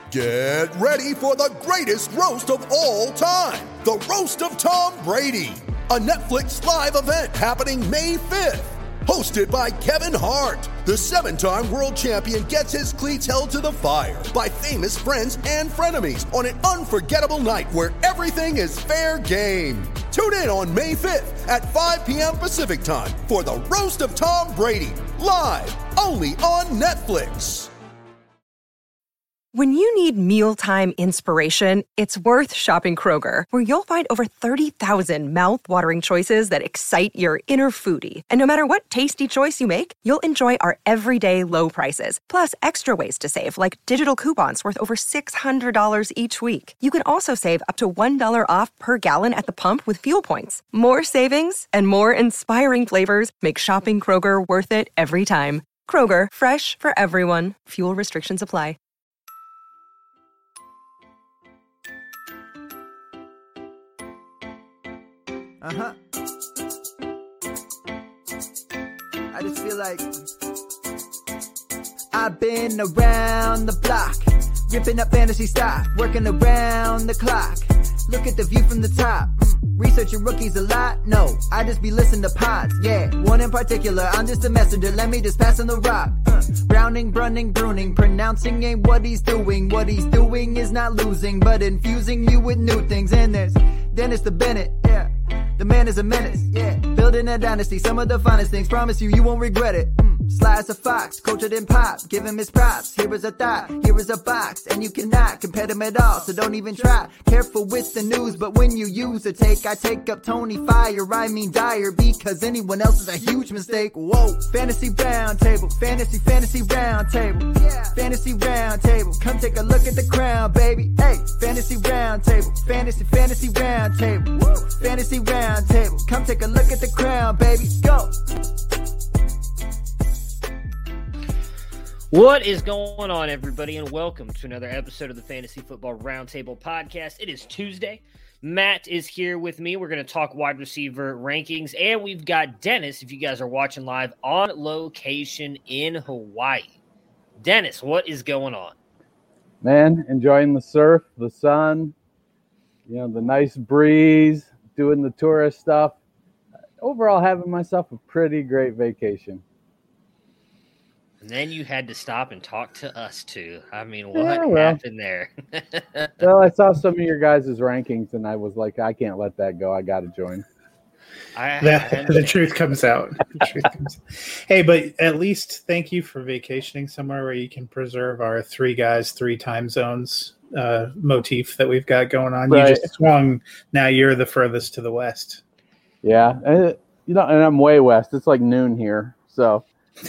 Get ready for the greatest roast of all time, the Roast of Tom Brady, a Netflix live event happening May 5th. Hosted by Kevin Hart, the 7-time world champion gets his cleats held to the fire by famous friends and frenemies on an unforgettable night where everything is fair game. Tune in on May 5th at 5 p.m. Pacific time for the Roast of Tom Brady, live only on Netflix. When you need mealtime inspiration, it's worth shopping Kroger, where you'll find over 30,000 mouth-watering choices that excite your inner foodie. And no matter what tasty choice you make, you'll enjoy our everyday low prices, plus extra ways to save, like digital coupons worth over $600 each week. You can also save up to $1 off per gallon at the pump with fuel points. More savings and more inspiring flavors make shopping Kroger worth it every time. Kroger, fresh for everyone. Fuel restrictions apply. I just feel like I've been around the block, ripping up fantasy stock, working around the clock. Look at the view from the top. Researching rookies a lot? No, I just be listening to pods. Yeah, one in particular, I'm just a messenger. Let me just pass on the rock. Browning, Brunning, Bruning, pronouncing ain't what he's doing. What he's doing is not losing, but infusing you with new things. And there's Dennis the Bennett, yeah. The man is a menace, yeah. Building a dynasty, some of the finest things. Promise you, you won't regret it. Sly as a fox, cultured in pop. Give him his props. Here is a thought, here is a box. And you cannot compare them at all, so don't even try. Careful with the news, but when you use a take, I take up Tony Fire. I mean Dyer, because anyone else is a huge mistake. Whoa, fantasy round table, fantasy round table. Yeah. Fantasy round table, come take a look at the crown, baby. Hey, fantasy round table, fantasy round table. Woo. Fantasy round table, come take a look at the crown, baby. Go. What is going on, everybody, and welcome to another episode of the Fantasy Football Roundtable Podcast. It is Tuesday. Matt is here with me. We're going to talk wide receiver rankings, and we've got Dennis, if you guys are watching live, on location in Hawaii. Dennis, what is going on? Man, enjoying the surf, the sun, the nice breeze, doing the tourist stuff. Overall, having myself a pretty great vacation. And then you had to stop and talk to us, too. I mean, what happened there? Well, I saw some of your guys' rankings, and I was like, I can't let that go. I got to join. The truth comes out. Hey, but at least thank you for vacationing somewhere where you can preserve our 3 guys, 3 time zones motif that we've got going on. Right. You just swung. Now you're the furthest to the west. Yeah. And, and I'm way west. It's like noon here, so.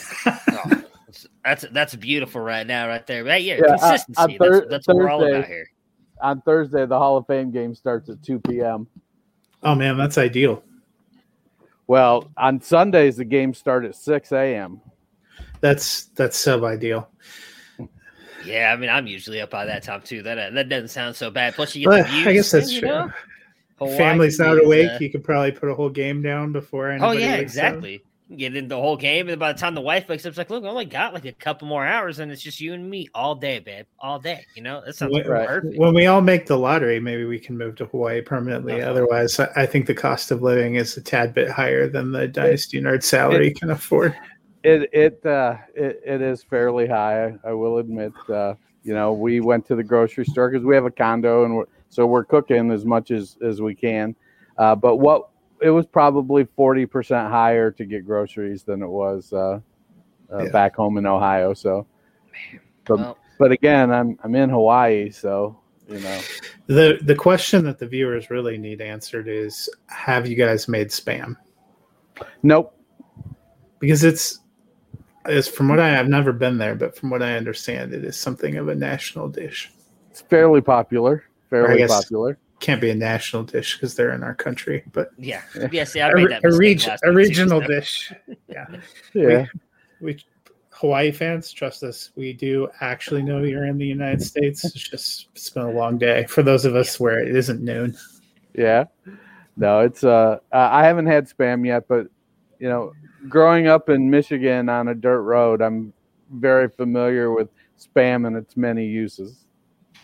That's beautiful right now, right there. Right, yeah, consistency. That's what we're all about here. On Thursday, the Hall of Fame game starts at 2 p.m. Oh, man, that's ideal. Well, on Sundays, the games start at 6 a.m. That's sub-ideal. Yeah, I mean, I'm usually up by that time, too. That doesn't sound so bad. Plus, you get the views. I guess that's true. Family's not awake. You could probably put a whole game down before anybody wakes exactly. up. Get in the whole game, and by the time the wife wakes up, it's like, look, I only got like a couple more hours, and it's just you and me all day, babe, all day. That sounds perfect. When we all make the lottery, maybe we can move to Hawaii permanently. Otherwise, I think the cost of living is a tad bit higher than the Dynasty Nerd salary can afford. It is fairly high. I will admit. We went to the grocery store because we have a condo, and we're cooking as much as we can. But it was probably 40% higher to get groceries than it was back home in Ohio. So, but again, I'm in Hawaii, so The question that the viewers really need answered is: have you guys made Spam? Nope. Because it's from what I've never been there, but from what I understand, it is something of a national dish. It's fairly popular. Popular. Can't be a national dish because they're in our country, but see, I made that a regional dish. Yeah. We Hawaii fans, trust us. We do actually know you're in the United States. It's been a long day for those of us where it isn't noon. Yeah, no, it's I haven't had Spam yet, but growing up in Michigan on a dirt road, I'm very familiar with Spam and its many uses.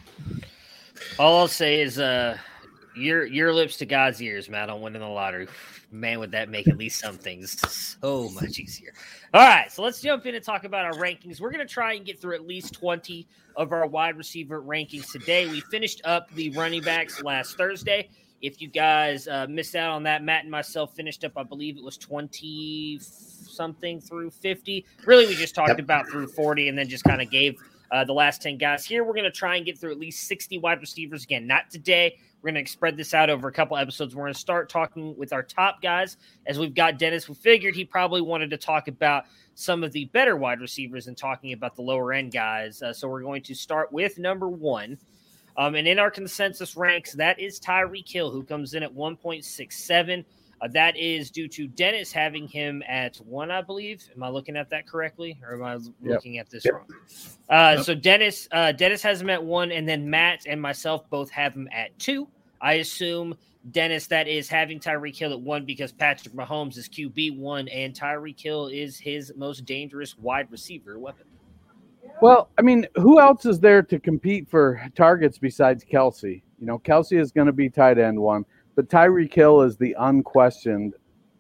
All I'll say is your lips to God's ears, Matt, on winning the lottery. Man, would that make at least some things so much easier. All right, so let's jump in and talk about our rankings. We're going to try and get through at least 20 of our wide receiver rankings today. We finished up the running backs last Thursday. If you guys missed out on that, Matt and myself finished up, I believe it was 20-something through 50. Really, we just talked about through 40 and then just kind of gave the last 10 guys. Here, we're going to try and get through at least 60 wide receivers. Again, not today. We're going to spread this out over a couple episodes. We're going to start talking with our top guys. As we've got Dennis, we figured he probably wanted to talk about some of the better wide receivers and talking about the lower end guys. So we're going to start with number 1. And in our consensus ranks, that is Tyreek Hill, who comes in at 1.67. That is due to Dennis having him at 1, I believe. Am I looking at that correctly, or am I looking at this wrong? So Dennis has him at 1, and then Matt and myself both have him at 2. I assume, Dennis, that is having Tyreek Hill at 1 because Patrick Mahomes is QB1, and Tyreek Hill is his most dangerous wide receiver weapon. Well, I mean, who else is there to compete for targets besides Kelsey? You know, Kelsey is going to be tight end 1, but Tyreek Hill is the unquestioned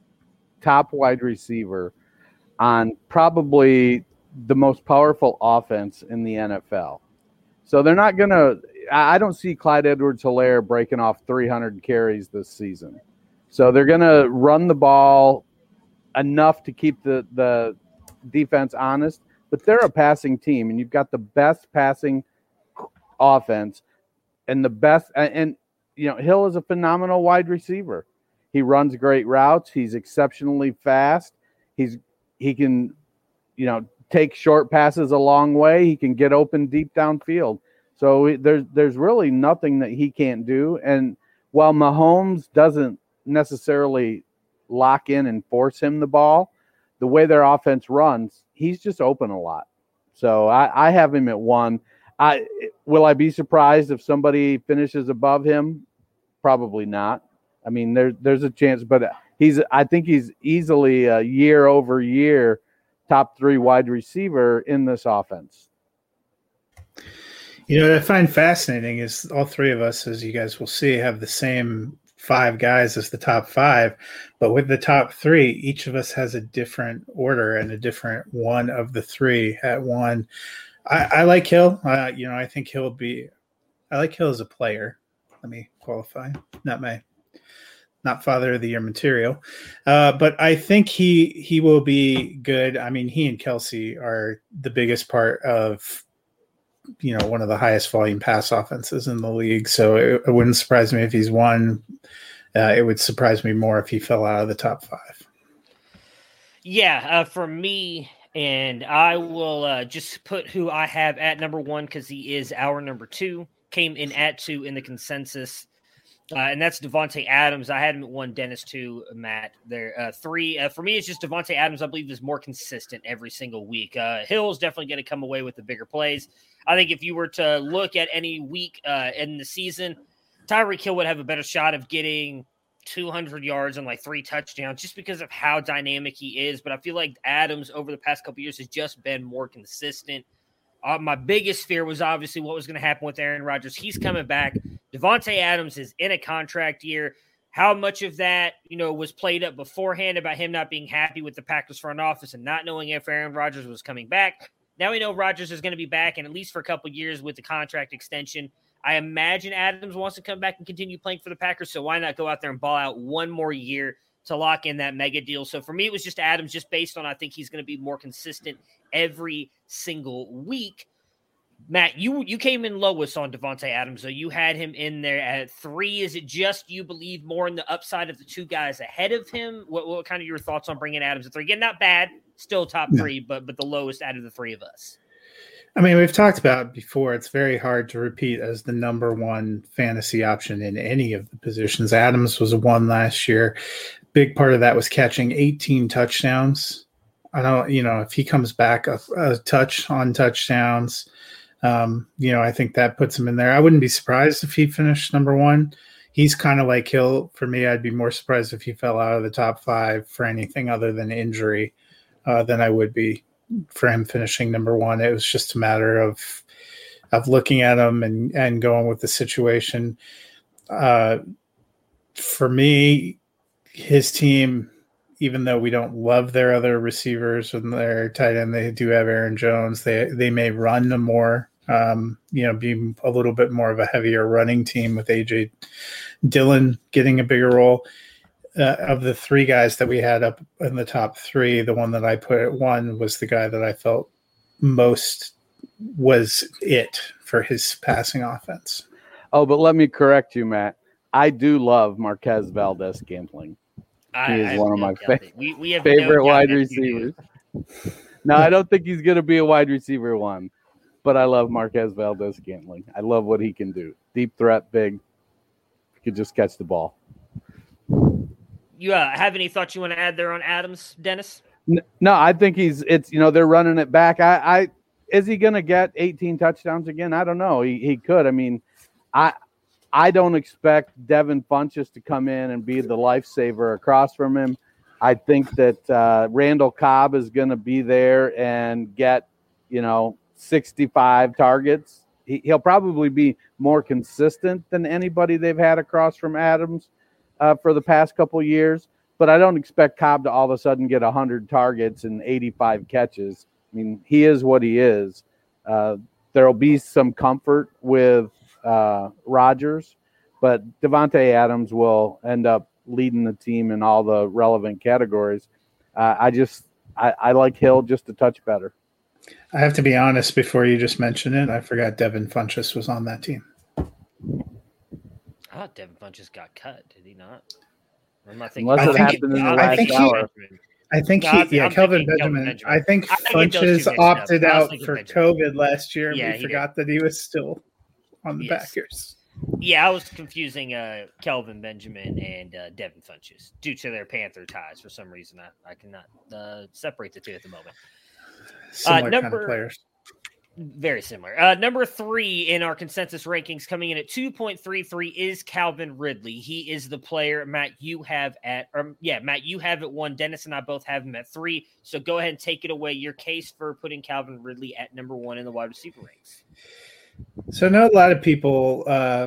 top wide receiver on probably the most powerful offense in the NFL. So they're not going to – I don't see Clyde Edwards-Helaire breaking off 300 carries this season. So they're going to run the ball enough to keep the defense honest. But they're a passing team, and you've got the best passing offense and the best. And you know, Hill is a phenomenal wide receiver. He runs great routes. He's exceptionally fast. He can, you know, take short passes a long way. He can get open deep downfield. So there's really nothing that he can't do. And while Mahomes doesn't necessarily lock in and force him the ball, the way their offense runs, he's just open a lot. So I have him at 1. Will I be surprised if somebody finishes above him? Probably not. I mean, there's a chance, but I think he's easily a year-over-year top 3 wide receiver in this offense. You know, what I find fascinating is all 3 of us, as you guys will see, have the same 5 guys as the top 5, but with the top 3, each of us has a different order and a different one of the 3 at 1. I like Hill. You know, I think I like Hill as a player. Let me qualify. Not father of the year material. But I think he will be good. I mean, he and Kelsey are the biggest part of, you know, one of the highest volume pass offenses in the league. So it wouldn't surprise me if he's 1. It would surprise me more if he fell out of the top 5. Yeah, for me, and I will just put who I have at number 1 because he is our number 2. Came in at 2 in the consensus, and that's Davante Adams. I had him at 1, Dennis 2, Matt there 3. For me, it's just Davante Adams. I believe is more consistent every single week. Hill's definitely going to come away with the bigger plays. I think if you were to look at any week in the season, Tyreek Hill would have a better shot of getting 200 yards and like 3 touchdowns just because of how dynamic he is. But I feel like Adams over the past couple of years has just been more consistent. My biggest fear was obviously what was going to happen with Aaron Rodgers. He's coming back. Davante Adams is in a contract year. How much of that, you know, was played up beforehand about him not being happy with the Packers front office and not knowing if Aaron Rodgers was coming back? Now we know Rodgers is going to be back, and at least for a couple of years with the contract extension. I imagine Adams wants to come back and continue playing for the Packers, so why not go out there and ball out 1 more year to lock in that mega deal? So for me, it was just Adams, just based on I think he's going to be more consistent every single week. Matt, you came in lowest on Davante Adams, so you had him in there at 3. Is it just you believe more in the upside of the 2 guys ahead of him? What kind of your thoughts on bringing Adams at 3? Again, not bad, still top 3, but the lowest out of the 3 of us. I mean, we've talked about before, it's very hard to repeat as the number 1 fantasy option in any of the positions. Adams was a 1 last year. Big part of that was catching 18 touchdowns. I don't, you know, if he comes back a touch on touchdowns, you know, I think that puts him in there. I wouldn't be surprised if he finished number 1. He's kind of like Hill. For me, I'd be more surprised if he fell out of the top 5 for anything other than injury than I would be for him finishing number 1. It was just a matter of looking at him and going with the situation. For me, his team, even though we don't love their other receivers and their tight end, they do have Aaron Jones. They may run more, be a little bit more of a heavier running team with A.J. Dillon getting a bigger role. Of the three guys that we had up in the top three, the one that I put at one was the guy that I felt most was it for his passing offense. Oh, but let me correct you, Matt. I do love Marquez Valdes-Scantling. He is one of my favorite wide receivers. No, I don't think he's going to be a wide receiver one, but I love Marquez Valdes-Scantling. I love what he can do. Deep threat, big. He could just catch the ball. You have any thoughts you want to add there on Adams, Dennis? No, I think they're running it back. Is he going to get 18 touchdowns again? I don't know. He could. I mean, I don't expect Devin Funchess to come in and be the lifesaver across from him. I think that Randall Cobb is going to be there and get, 65 targets. He'll probably be more consistent than anybody they've had across from Adams for the past couple of years. But I don't expect Cobb to all of a sudden get 100 targets and 85 catches. I mean, he is what he is. There will be some comfort with Rodgers, but Devontae Adams will end up leading the team in all the relevant categories. I like Hill just a touch better. I have to be honest, before you just mentioned it, I forgot Devin Funchess was on that team. I thought Devin Funchess got cut. Did he not? Unless it happened in the last hour. Kelvin Benjamin. I think Funchess opted out for COVID last year. Yeah, we forgot that he was still on the Packers. Yeah, I was confusing Kelvin Benjamin and Devin Funchess due to their Panther ties. For some reason, I cannot separate the two at the moment. Similar kind of players. Very similar. Number 3 in our consensus rankings, coming in at 2.33, is Calvin Ridley. He is the player, Matt, you have at 1. Dennis and I both have him at 3. So go ahead and take it away. Your case for putting Calvin Ridley at number 1 in the wide receiver ranks. So I know a lot of people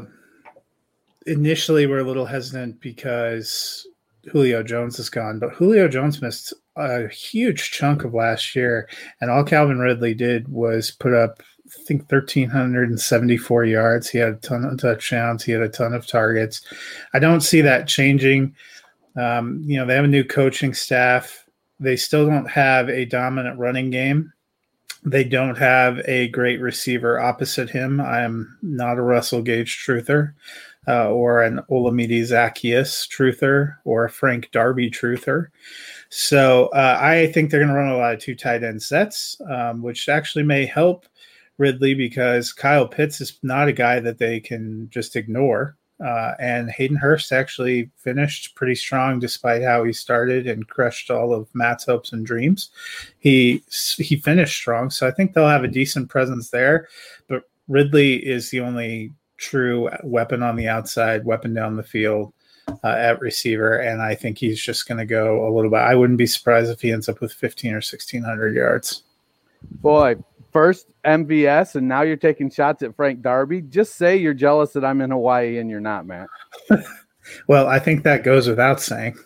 initially were a little hesitant because Julio Jones is gone, but Julio Jones missed a huge chunk of last year, and all Calvin Ridley did was put up, I think, 1,374 yards. He had a ton of touchdowns. He had a ton of targets. I don't see that changing. They have a new coaching staff. They still don't have a dominant running game. They don't have a great receiver opposite him. I am not a Russell Gage truther or an Olamide Zaccheaus truther or a Frank Darby truther. So I think they're going to run a lot of 2 tight end sets, which actually may help Ridley because Kyle Pitts is not a guy that they can just ignore. And Hayden Hurst actually finished pretty strong despite how he started and crushed all of Matt's hopes and dreams. He finished strong, so I think they'll have a decent presence there. But Ridley is the only true weapon on the outside, weapon down the field at receiver, and I think he's just going to go a little bit. I wouldn't be surprised if he ends up with 1,500 or 1,600 yards. Boy, first MVS, and now you're taking shots at Frank Darby. Just say you're jealous that I'm in Hawaii and you're not, Matt. Well, I think that goes without saying.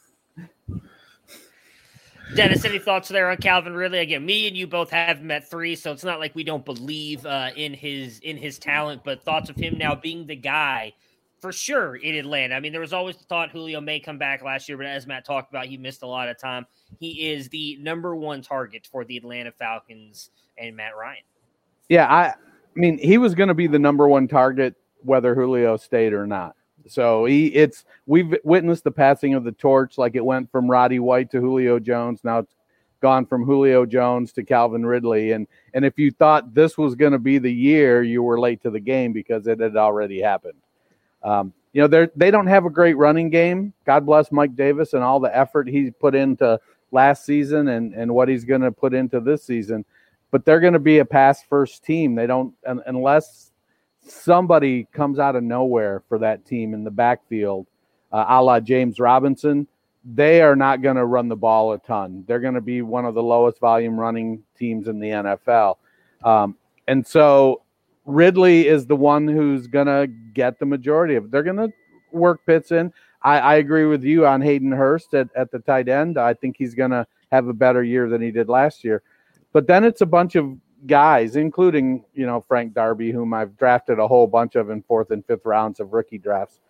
Dennis, any thoughts there on Calvin Ridley? Again, me and you both have him at 3, so it's not like we don't believe in his talent, but thoughts of him now being the guy for sure in Atlanta. I mean, there was always the thought Julio may come back last year, but as Matt talked about, he missed a lot of time. He is the number 1 target for the Atlanta Falcons and Matt Ryan. Yeah, I mean, he was going to be the number 1 target whether Julio stayed or not. So we've witnessed the passing of the torch, like it went from Roddy White to Julio Jones. Now it's gone from Julio Jones to Calvin Ridley. And if you thought this was going to be the year, you were late to the game because it had already happened. They don't have a great running game. God bless Mike Davis and all the effort he put into last season and what he's going to put into this season. But they're going to be a pass-first team. They don't unless somebody comes out of nowhere for that team in the backfield, a la James Robinson. They are not going to run the ball a ton. They're going to be one of the lowest volume running teams in the NFL. And so Ridley is the one who's going to get the majority of it. They're going to work Pitts in. I agree with you on Hayden Hurst at the tight end. I think he's going to have a better year than he did last year. But then it's a bunch of guys, including, Frank Darby, whom I've drafted a whole bunch of in 4th and 5th rounds of rookie drafts.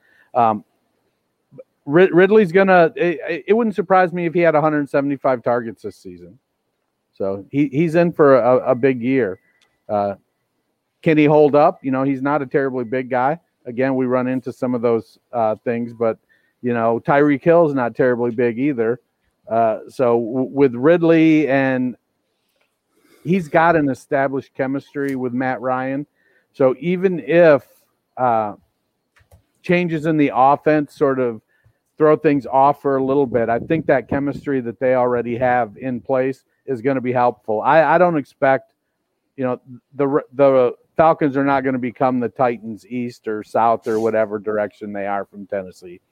Ridley's going to – it wouldn't surprise me if he had 175 targets this season. So he's in for a big year. Can he hold up? He's not a terribly big guy. Again, we run into some of those things, but Tyreek Hill's not terribly big either. So with Ridley, and he's got an established chemistry with Matt Ryan. So even if changes in the offense sort of throw things off for a little bit, I think that chemistry that they already have in place is going to be helpful. I don't expect, the Falcons are not going to become the Titans east or south or whatever direction they are from Tennessee.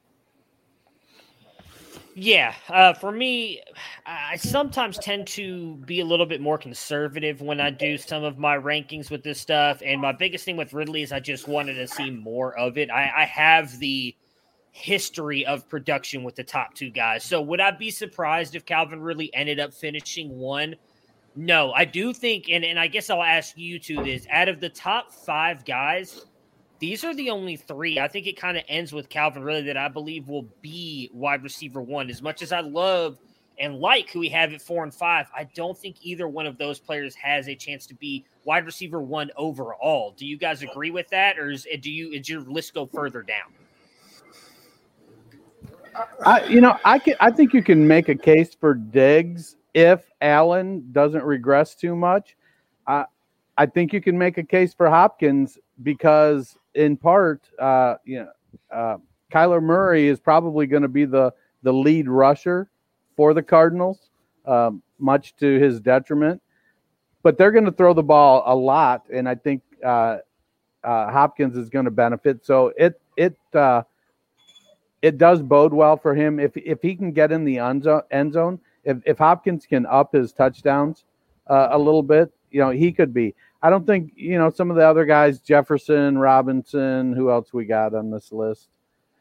Yeah, for me, I sometimes tend to be a little bit more conservative when I do some of my rankings with this stuff. And my biggest thing with Ridley is I just wanted to see more of it. I have the history of production with the top 2 guys. So would I be surprised if Calvin Ridley ended up finishing 1? No, I do think, and I guess I'll ask you two this, out of the top 5 guys, these are the only 3. I think it kind of ends with Calvin Ridley that I believe will be wide receiver 1. As much as I love and like who we have at 4 and 5, I don't think either one of those players has a chance to be wide receiver 1 overall. Do you guys agree with that, or is your list go further down? I think you can make a case for Diggs if Allen doesn't regress too much. I think you can make a case for Hopkins because, in part, Kyler Murray is probably going to be the lead rusher for the Cardinals, much to his detriment. But they're going to throw the ball a lot, and I think Hopkins is going to benefit. So it does bode well for him if he can get in the end zone. If Hopkins can up his touchdowns a little bit, he could be. I don't think, some of the other guys, Jefferson, Robinson, who else we got on this list?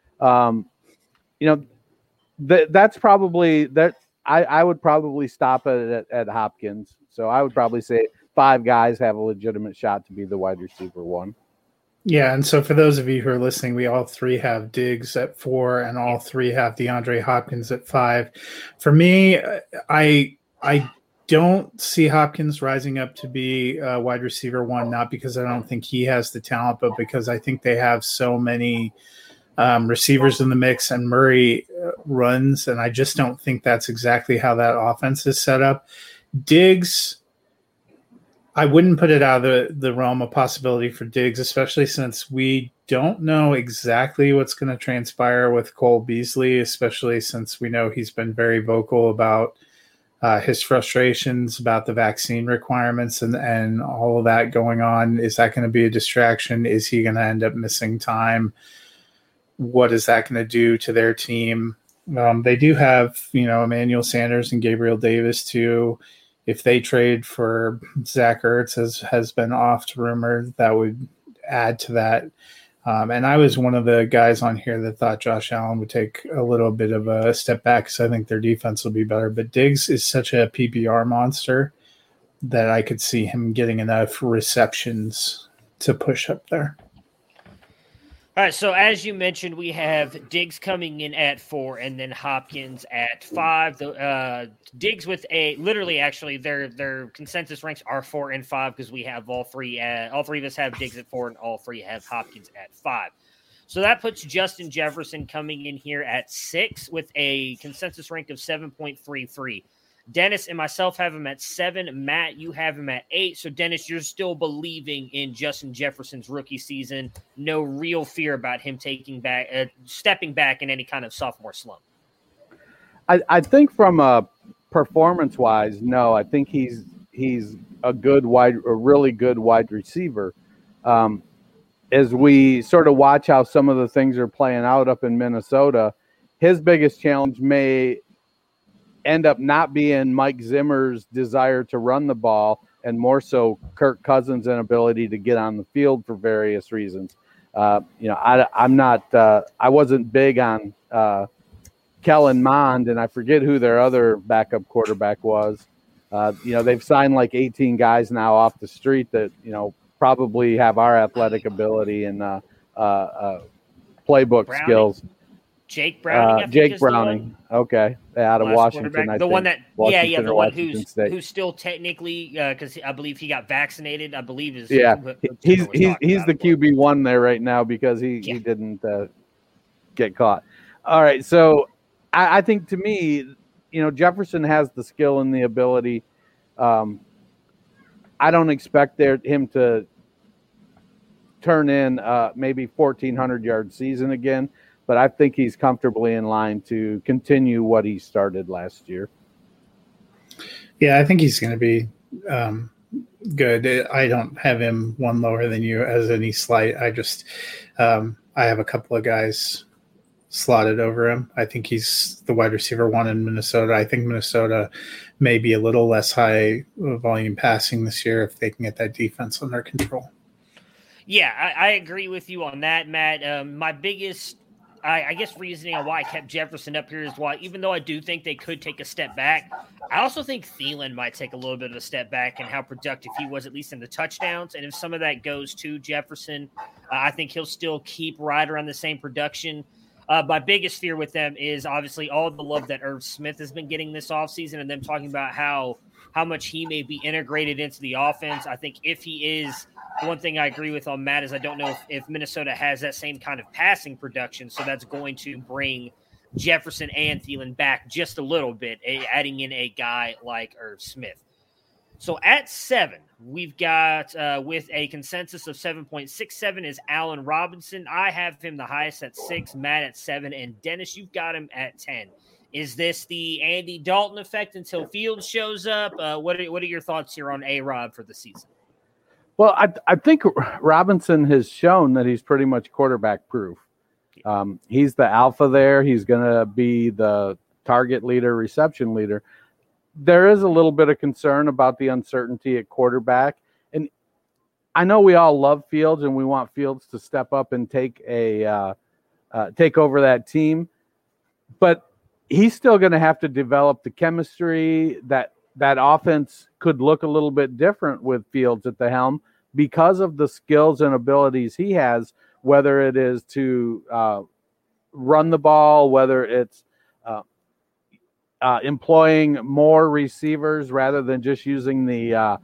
That's probably that. I would probably stop at Hopkins. So I would probably say 5 guys have a legitimate shot to be the wide receiver 1. Yeah, and so for those of you who are listening, we all 3 have Diggs at 4, and all 3 have DeAndre Hopkins at 5. For me, I don't see Hopkins rising up to be wide receiver 1, not because I don't think he has the talent, but because I think they have so many receivers in the mix, and Murray runs, and I just don't think that's exactly how that offense is set up. Diggs, I wouldn't put it out of the realm of possibility for Diggs, especially since we don't know exactly what's going to transpire with Cole Beasley, especially since we know he's been very vocal about his frustrations about the vaccine requirements and all of that going on. Is that going to be a distraction? Is he going to end up missing time? What is that going to do to their team? They do have, Emmanuel Sanders and Gabriel Davis too. If they trade for Zach Ertz, as has been oft rumored, that would add to that. And I was one of the guys on here that thought Josh Allen would take a little bit of a step back because I think their defense will be better. But Diggs is such a PPR monster that I could see him getting enough receptions to push up there. All right, so as you mentioned, we have Diggs coming in at 4 and then Hopkins at 5. Diggs with their consensus ranks are 4 and 5 because we have all three of us have Diggs at 4 and all 3 have Hopkins at 5. So that puts Justin Jefferson coming in here at 6 with a consensus rank of 7.33. Dennis and myself have him at 7. Matt, you have him at 8. So, Dennis, you're still believing in Justin Jefferson's rookie season. No real fear about him stepping back in any kind of sophomore slump. I think from performance-wise, no. I think he's a really good wide receiver. As we sort of watch how some of the things are playing out up in Minnesota, his biggest challenge may end up not being Mike Zimmer's desire to run the ball more so Kirk Cousins' inability to get on the field for various reasons. I wasn't big on Kellen Mond, and I forget who their other backup quarterback was. They've signed like 18 guys now off the street that, probably have our athletic ability and playbook skills. Jake Browning. Jake Browning. Okay. Out of Washington. The one who's still technically, because I believe he got vaccinated. I believe is he's the QB1 there right now because he didn't get caught. All right, so I think to me, Jefferson has the skill and the ability. I don't expect him to turn in maybe 1,400-yard season again, but I think he's comfortably in line to continue what he started last year. Yeah, I think he's going to be good. I don't have him one lower than you as any slight. I just I have a couple of guys slotted over him. I think he's the wide receiver 1 in Minnesota. I think Minnesota may be a little less high volume passing this year if they can get that defense under control. Yeah, I agree with you on that, Matt. My biggest, I guess, reasoning on why I kept Jefferson up here is why, even though I do think they could take a step back, I also think Thielen might take a little bit of a step back in how productive he was, at least in the touchdowns. And if some of that goes to Jefferson, I think he'll still keep right around the same production. My biggest fear with them is obviously all the love that Irv Smith has been getting this offseason and them talking about how much he may be integrated into the offense. I think if he is, one thing I agree with on Matt is I don't know if Minnesota has that same kind of passing production, so that's going to bring Jefferson and Thielen back just a little bit, adding in a guy like Irv Smith. So at 7, we've got with a consensus of 7.67 is Allen Robinson. I have him the highest at 6, Matt at 7, and Dennis, you've got him at 10. Is this the Andy Dalton effect until Fields shows up? What are your thoughts here on A-Rob for the season? Well, I think Robinson has shown that he's pretty much quarterback proof. He's the alpha there. He's going to be the target leader, reception leader. There is a little bit of concern about the uncertainty at quarterback. And I know we all love Fields and we want Fields to step up and take over that team. But he's still going to have to develop the chemistry. That offense could look a little bit different with Fields at the helm because of the skills and abilities he has, whether it is to run the ball, whether it's employing more receivers rather than just using the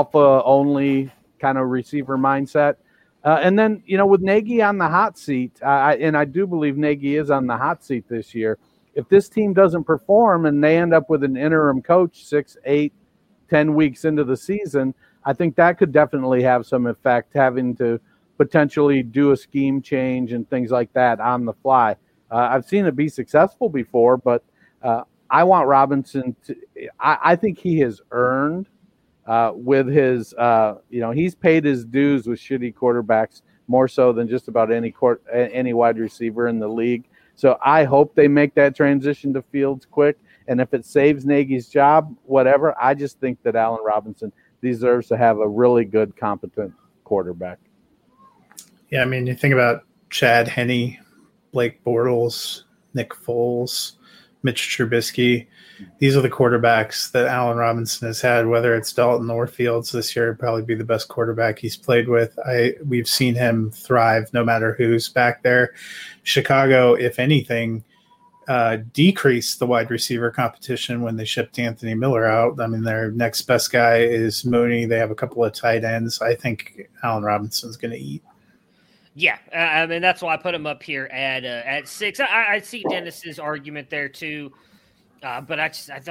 alpha-only kind of receiver mindset. And then, with Nagy on the hot seat, and I do believe Nagy is on the hot seat this year, if this team doesn't perform and they end up with an interim coach 6, 8, 10 weeks into the season, I think that could definitely have some effect, having to potentially do a scheme change and things like that on the fly. I've seen it be successful before, but I want Robinson to – I think he has earned with his he's paid his dues with shitty quarterbacks more so than just about any wide receiver in the league. So I hope they make that transition to Fields quick. And if it saves Nagy's job, whatever, I just think that Allen Robinson deserves to have a really good, competent quarterback. Yeah, I mean, you think about Chad Henne, Blake Bortles, Nick Foles, Mitch Trubisky. These are the quarterbacks that Allen Robinson has had, whether it's Dalton or Fields this year, probably be the best quarterback he's played with. We've seen him thrive no matter who's back there. Chicago, if anything, decreased the wide receiver competition when they shipped Anthony Miller out. I mean, their next best guy is Mooney. They have a couple of tight ends. I think Allen Robinson's going to eat. Yeah, I mean, that's why I put him up here at 6. I see Dennis's argument there too, but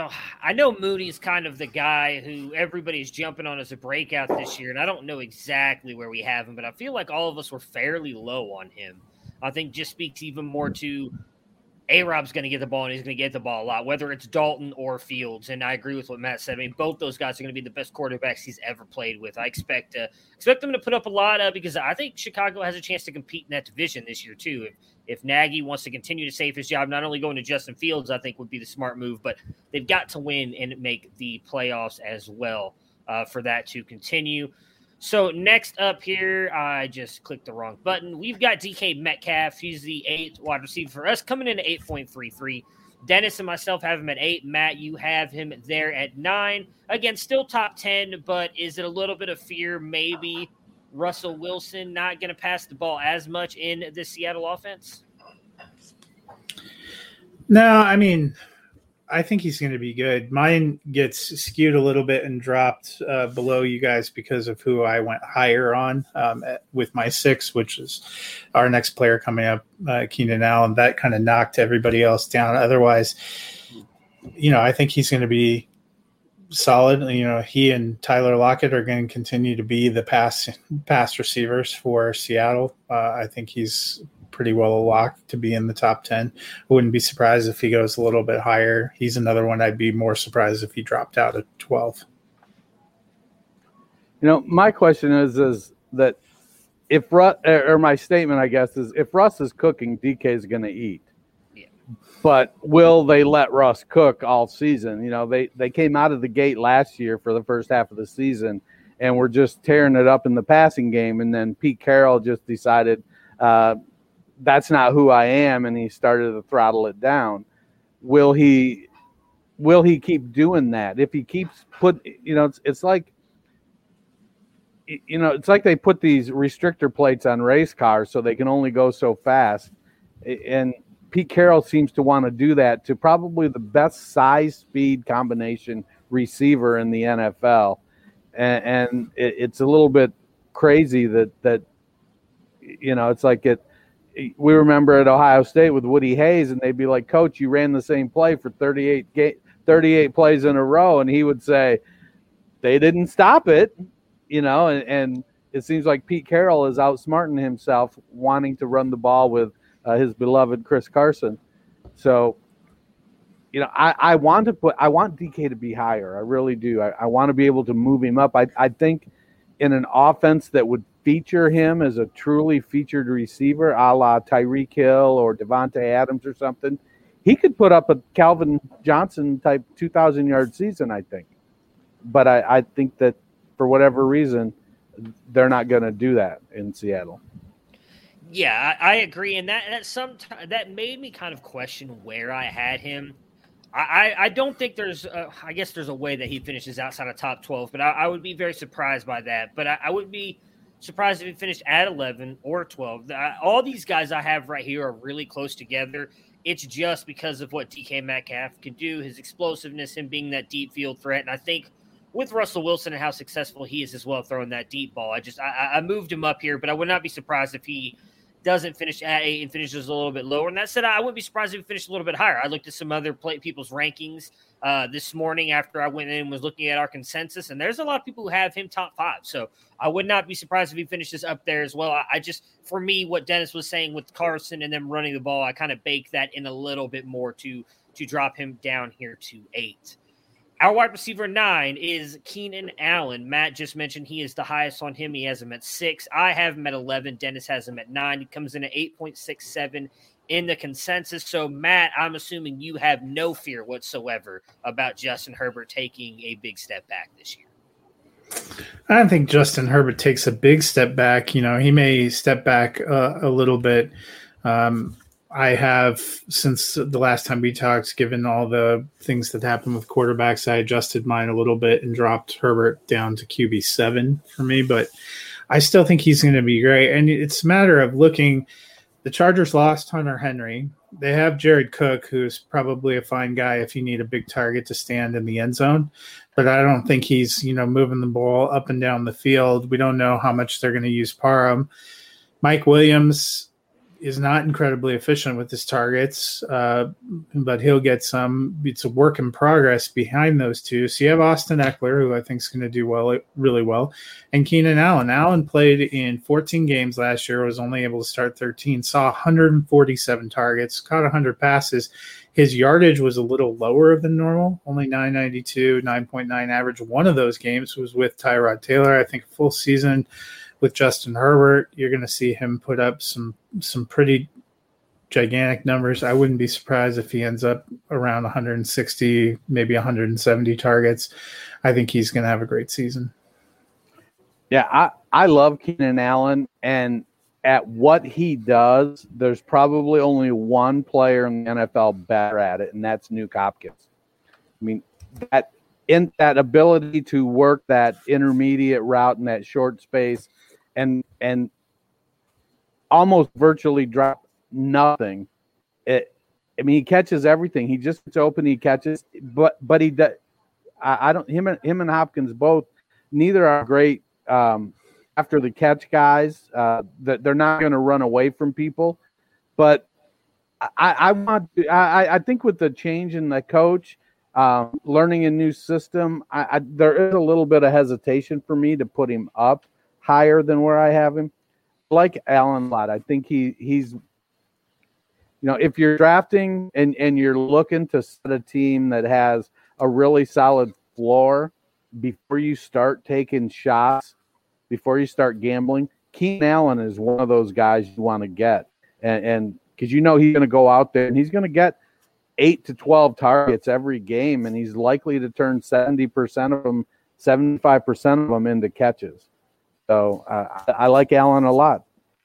I know Mooney's kind of the guy who everybody's jumping on as a breakout this year, and I don't know exactly where we have him, but I feel like all of us were fairly low on him. I think just speaks even more to A-Rob's going to get the ball, and he's going to get the ball a lot, whether it's Dalton or Fields. And I agree with what Matt said. I mean, both those guys are going to be the best quarterbacks he's ever played with. I expect them to put up a lot because I think Chicago has a chance to compete in that division this year too. If Nagy wants to continue to save his job, not only going to Justin Fields, I think would be the smart move, but they've got to win and make the playoffs as well. for that to continue. So next up here, I just clicked the wrong button. We've got DK Metcalf. He's the 8th wide receiver for us, coming in at 8.33. Dennis and myself have him at 8. Matt, you have him there at 9. Again, still top 10, but is it a little bit of fear maybe Russell Wilson not going to pass the ball as much in the Seattle offense? No, I mean, I think he's going to be good. Mine gets skewed a little bit and dropped below you guys because of who I went higher on with my 6, which is our next player coming up, Keenan Allen. That kind of knocked everybody else down. Otherwise, I think he's going to be solid. He and Tyler Lockett are going to continue to be the pass receivers for Seattle. I think he's pretty well locked to be in the top 10. I wouldn't be surprised if he goes a little bit higher. He's another one I'd be more surprised if he dropped out at 12. My question is that if Russ, or my statement, I guess, is if Russ is cooking, DK is going to eat. Yeah. But will they let Russ cook all season? They came out of the gate last year for the first half of the season and were just tearing it up in the passing game. And then Pete Carroll just decided, that's not who I am, and he started to throttle it down. Will he keep doing that? If he keeps it's like they put these restrictor plates on race cars so they can only go so fast. And Pete Carroll seems to want to do that to probably the best size speed combination receiver in the NFL. And it's a little bit crazy that it's like it. We remember at Ohio State with Woody Hayes, and they'd be like, "Coach, you ran the same play for 38 plays in a row," and he would say, "They didn't stop it," And it seems like Pete Carroll is outsmarting himself, wanting to run the ball with his beloved Chris Carson. So, I want DK to be higher. I really do. I want to be able to move him up. I think in an offense that would feature him as a truly featured receiver, a la Tyreek Hill or Devontae Adams or something, he could put up a Calvin Johnson type 2,000-yard season, I think. But I think that for whatever reason, they're not going to do that in Seattle. Yeah, I agree, and that made me kind of question where I had him. I don't think I guess there's a way that he finishes outside of top 12, but I would be very surprised by that. But I would be surprised if he finished at 11 or 12. All these guys I have right here are really close together. It's just because of what DK Metcalf can do, his explosiveness, him being that deep field threat. And I think with Russell Wilson and how successful he is as well throwing that deep ball, I moved him up here, but I would not be surprised if he doesn't finish at 8 and finishes a little bit lower. And that said, I wouldn't be surprised if he finished a little bit higher. I looked at some other people's rankings this morning after I went in and was looking at our consensus, and there's a lot of people who have him top 5. So I would not be surprised if he finishes up there as well. For me, what Dennis was saying with Carson and them running the ball, I kind of baked that in a little bit more to drop him down here to 8. Our wide receiver 9 is Keenan Allen. Matt just mentioned he is the highest on him. He has him at 6. I have him at 11. Dennis has him at 9. He comes in at 8.67 in the consensus. So, Matt, I'm assuming you have no fear whatsoever about Justin Herbert taking a big step back this year. I don't think Justin Herbert takes a big step back. He may step back a little bit. I have, since the last time we talked, given all the things that happened with quarterbacks, I adjusted mine a little bit and dropped Herbert down to QB7 for me. But I still think he's going to be great. And it's a matter of looking. The Chargers lost Hunter Henry. They have Jared Cook, who's probably a fine guy if you need a big target to stand in the end zone. But I don't think he's, moving the ball up and down the field. We don't know how much they're going to use Parham. Mike Williams is not incredibly efficient with his targets, but he'll get some. It's a work in progress behind those two. So you have Austin Eckler, who I think is going to do really well, and Keenan Allen. Allen played in 14 games last year, was only able to start 13, saw 147 targets, caught 100 passes. His yardage was a little lower than normal, only 992, 9.9 average. One of those games was with Tyrod Taylor. I think full season with Justin Herbert, you're going to see him put up some pretty gigantic numbers. I wouldn't be surprised if he ends up around 160, maybe 170 targets. I think he's going to have a great season. Yeah, I love Keenan Allen, and at what he does, there's probably only one player in the NFL better at it, and that's Nuke Hopkins. I mean, that ability to work that intermediate route in that short space and almost virtually drop nothing. He catches everything. He just gets open, he catches, but he does. Him and Hopkins both, neither are great after the catch guys. That they're not going to run away from people, but I think with the change in the coach, learning a new system, there is a little bit of hesitation for me to put him up higher than where I have him. Like Allen a lot. I think he's, if you're drafting and you're looking to set a team that has a really solid floor before you start taking shots, before you start gambling, Keenan Allen is one of those guys you want to get. And because he's going to go out there and he's going to get 8 to 12 targets every game, and he's likely to turn 70% of them, 75% of them into catches. So I like Allen a lot.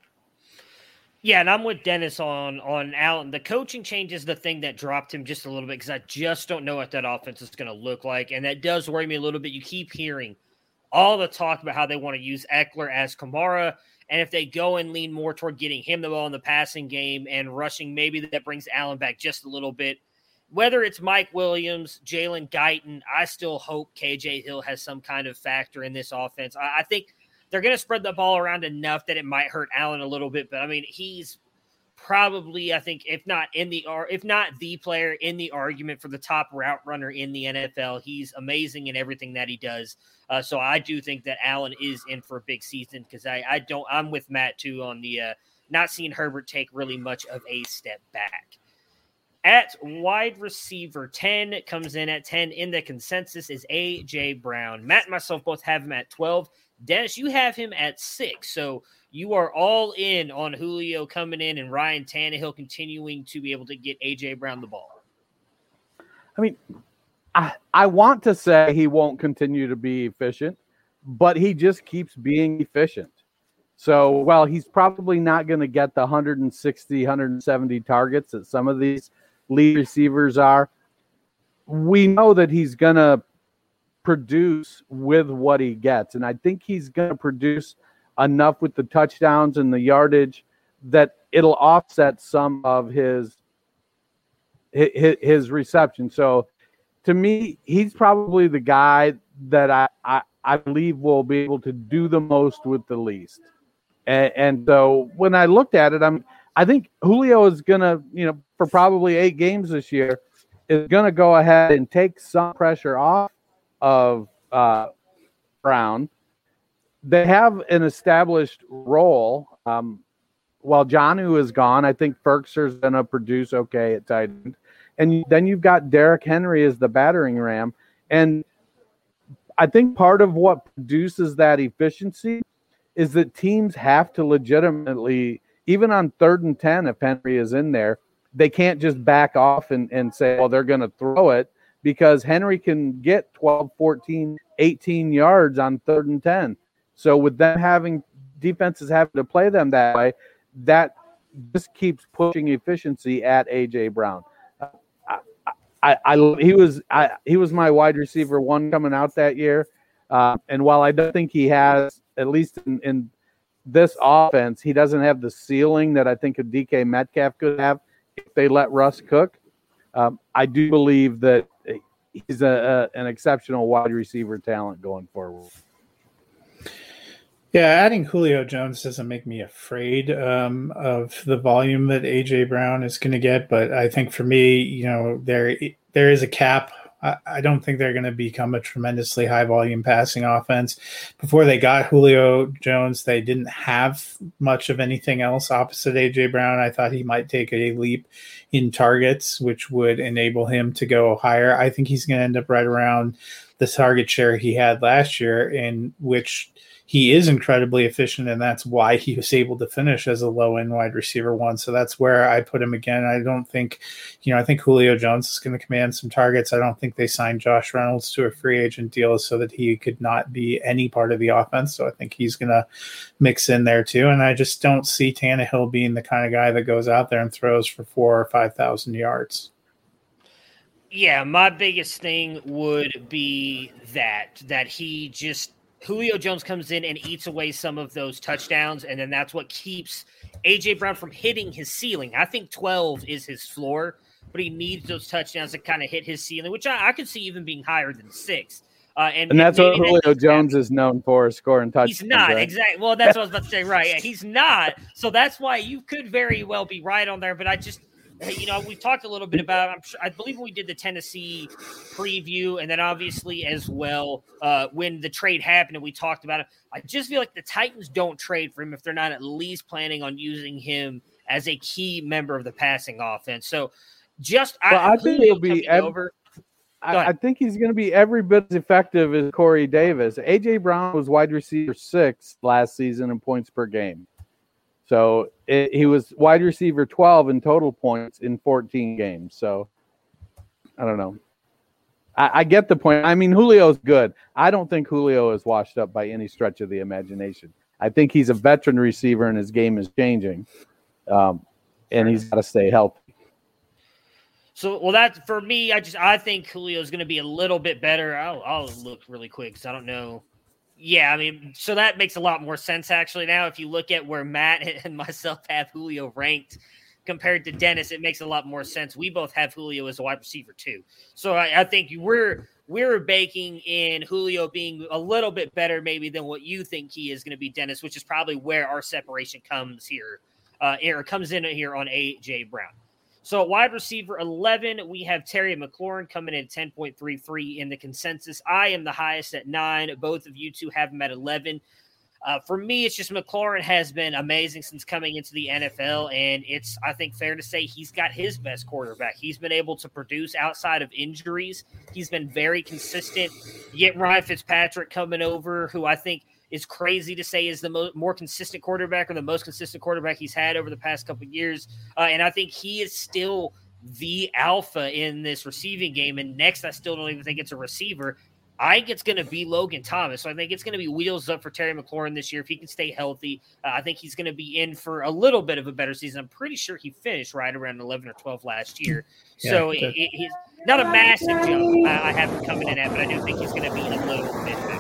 Yeah, and I'm with Dennis on Allen. The coaching change is the thing that dropped him just a little bit because I just don't know what that offense is going to look like, and that does worry me a little bit. You keep hearing all the talk about how they want to use Eckler as Kamara, and if they go and lean more toward getting him the ball in the passing game and rushing, maybe that brings Allen back just a little bit. Whether it's Mike Williams, Jalen Guyton, I still hope KJ Hill has some kind of factor in this offense. I think they're going to spread the ball around enough that it might hurt Allen a little bit, but I mean, he's probably, I think, if not the player in the argument for the top route runner in the NFL. He's amazing in everything that he does. So I do think that Allen is in for a big season because I'm with Matt too on the not seeing Herbert take really much of a step back. At wide receiver 10, comes in at 10 in the consensus is A.J. Brown. Matt and myself both have him at 12. Dennis, you have him at 6. So you are all in on Julio coming in and Ryan Tannehill continuing to be able to get A.J. Brown the ball. I mean, I want to say he won't continue to be efficient, but he just keeps being efficient. So while he's probably not going to get the 160, 170 targets that some of these lead receivers are, we know that he's going to produce with what he gets. And I think he's going to produce enough with the touchdowns and the yardage that it'll offset some of his reception. So to me, he's probably the guy that I believe will be able to do the most with the least. And so when I looked at it, I think Julio is going to, for probably 8 games this year, is going to go ahead and take some pressure off of Brown. They have an established role. While Jonnu is gone, I think Ferkser's going to produce okay at tight end. And then you've got Derrick Henry as the battering ram. And I think part of what produces that efficiency is that teams have to legitimately, even on 3rd and 10, if Henry is in there, they can't just back off and say, well, they're going to throw it, because Henry can get 12, 14, 18 yards on 3rd and 10. So with them defenses having to play them that way, that just keeps pushing efficiency at A.J. Brown. He was my wide receiver 1 coming out that year. And while I don't think he has, at least in this offense, he doesn't have the ceiling that I think a DK Metcalf could have if they let Russ cook. I do believe that he's an exceptional wide receiver talent going forward. Yeah, adding Julio Jones doesn't make me afraid of the volume that A.J. Brown is going to get, but I think for me, there is a cap. I don't think they're going to become a tremendously high-volume passing offense. Before they got Julio Jones, they didn't have much of anything else opposite A.J. Brown. I thought he might take a leap in targets, which would enable him to go higher. I think he's going to end up right around the target share he had last year, in which he is incredibly efficient, and that's why he was able to finish as a low-end wide receiver 1. So that's where I put him again. I don't think, I think Julio Jones is going to command some targets. I don't think they signed Josh Reynolds to a free agent deal so that he could not be any part of the offense. So I think he's going to mix in there too. And I just don't see Tannehill being the kind of guy that goes out there and throws for 4,000 or 5,000 yards. Yeah, my biggest thing would be that Julio Jones comes in and eats away some of those touchdowns, and then that's what keeps A.J. Brown from hitting his ceiling. I think 12 is his floor, but he needs those touchdowns to kind of hit his ceiling, which I could see even being higher than 6. And that's what Julio Jones is known for, scoring touchdowns. He's not, right? exactly. Well, that's what I was about to say, right. Yeah, he's not. So that's why you could very well be right on there, but I just – we talked a little bit about I believe when we did the Tennessee preview, and then obviously as well when the trade happened and we talked about it, I just feel like the Titans don't trade for him if they're not at least planning on using him as a key member of the passing offense. So I think he'll be over. I think he's going to be every bit as effective as Corey Davis. A.J. Brown was wide receiver 6 last season in points per game. So he was wide receiver 12 in total points in 14 games. So I don't know. I get the point. I mean, Julio's good. I don't think Julio is washed up by any stretch of the imagination. I think he's a veteran receiver and his game is changing. And he's got to stay healthy. So, well, that for me, I think Julio is going to be a little bit better. I'll look really quick because I don't know. Yeah, I mean, so that makes a lot more sense actually now. If you look at where Matt and myself have Julio ranked compared to Dennis, it makes a lot more sense. We both have Julio as a wide receiver too. So I think we're baking in Julio being a little bit better maybe than what you think he is going to be, Dennis, which is probably where our separation comes here, comes in here on A.J. Brown. So at wide receiver 11, we have Terry McLaurin coming in at 10.33 in the consensus. I am the highest at 9. Both of you two have him at 11. For me, it's just McLaurin has been amazing since coming into the NFL, and it's, I think, fair to say he's got his best quarterback. He's been able to produce outside of injuries. He's been very consistent. You get Ryan Fitzpatrick coming over, who I think is crazy to say is the more consistent quarterback or the most consistent quarterback he's had over the past couple of years. And I think he is still the alpha in this receiving game. And next, I still don't even think it's a receiver. I think it's going to be Logan Thomas. So I think it's going to be wheels up for Terry McLaurin this year. If he can stay healthy, I think he's going to be in for a little bit of a better season. I'm pretty sure he finished right around 11 or 12 last year. So he's not a massive jump I have him coming in at, but I do think he's going to be a little bit better.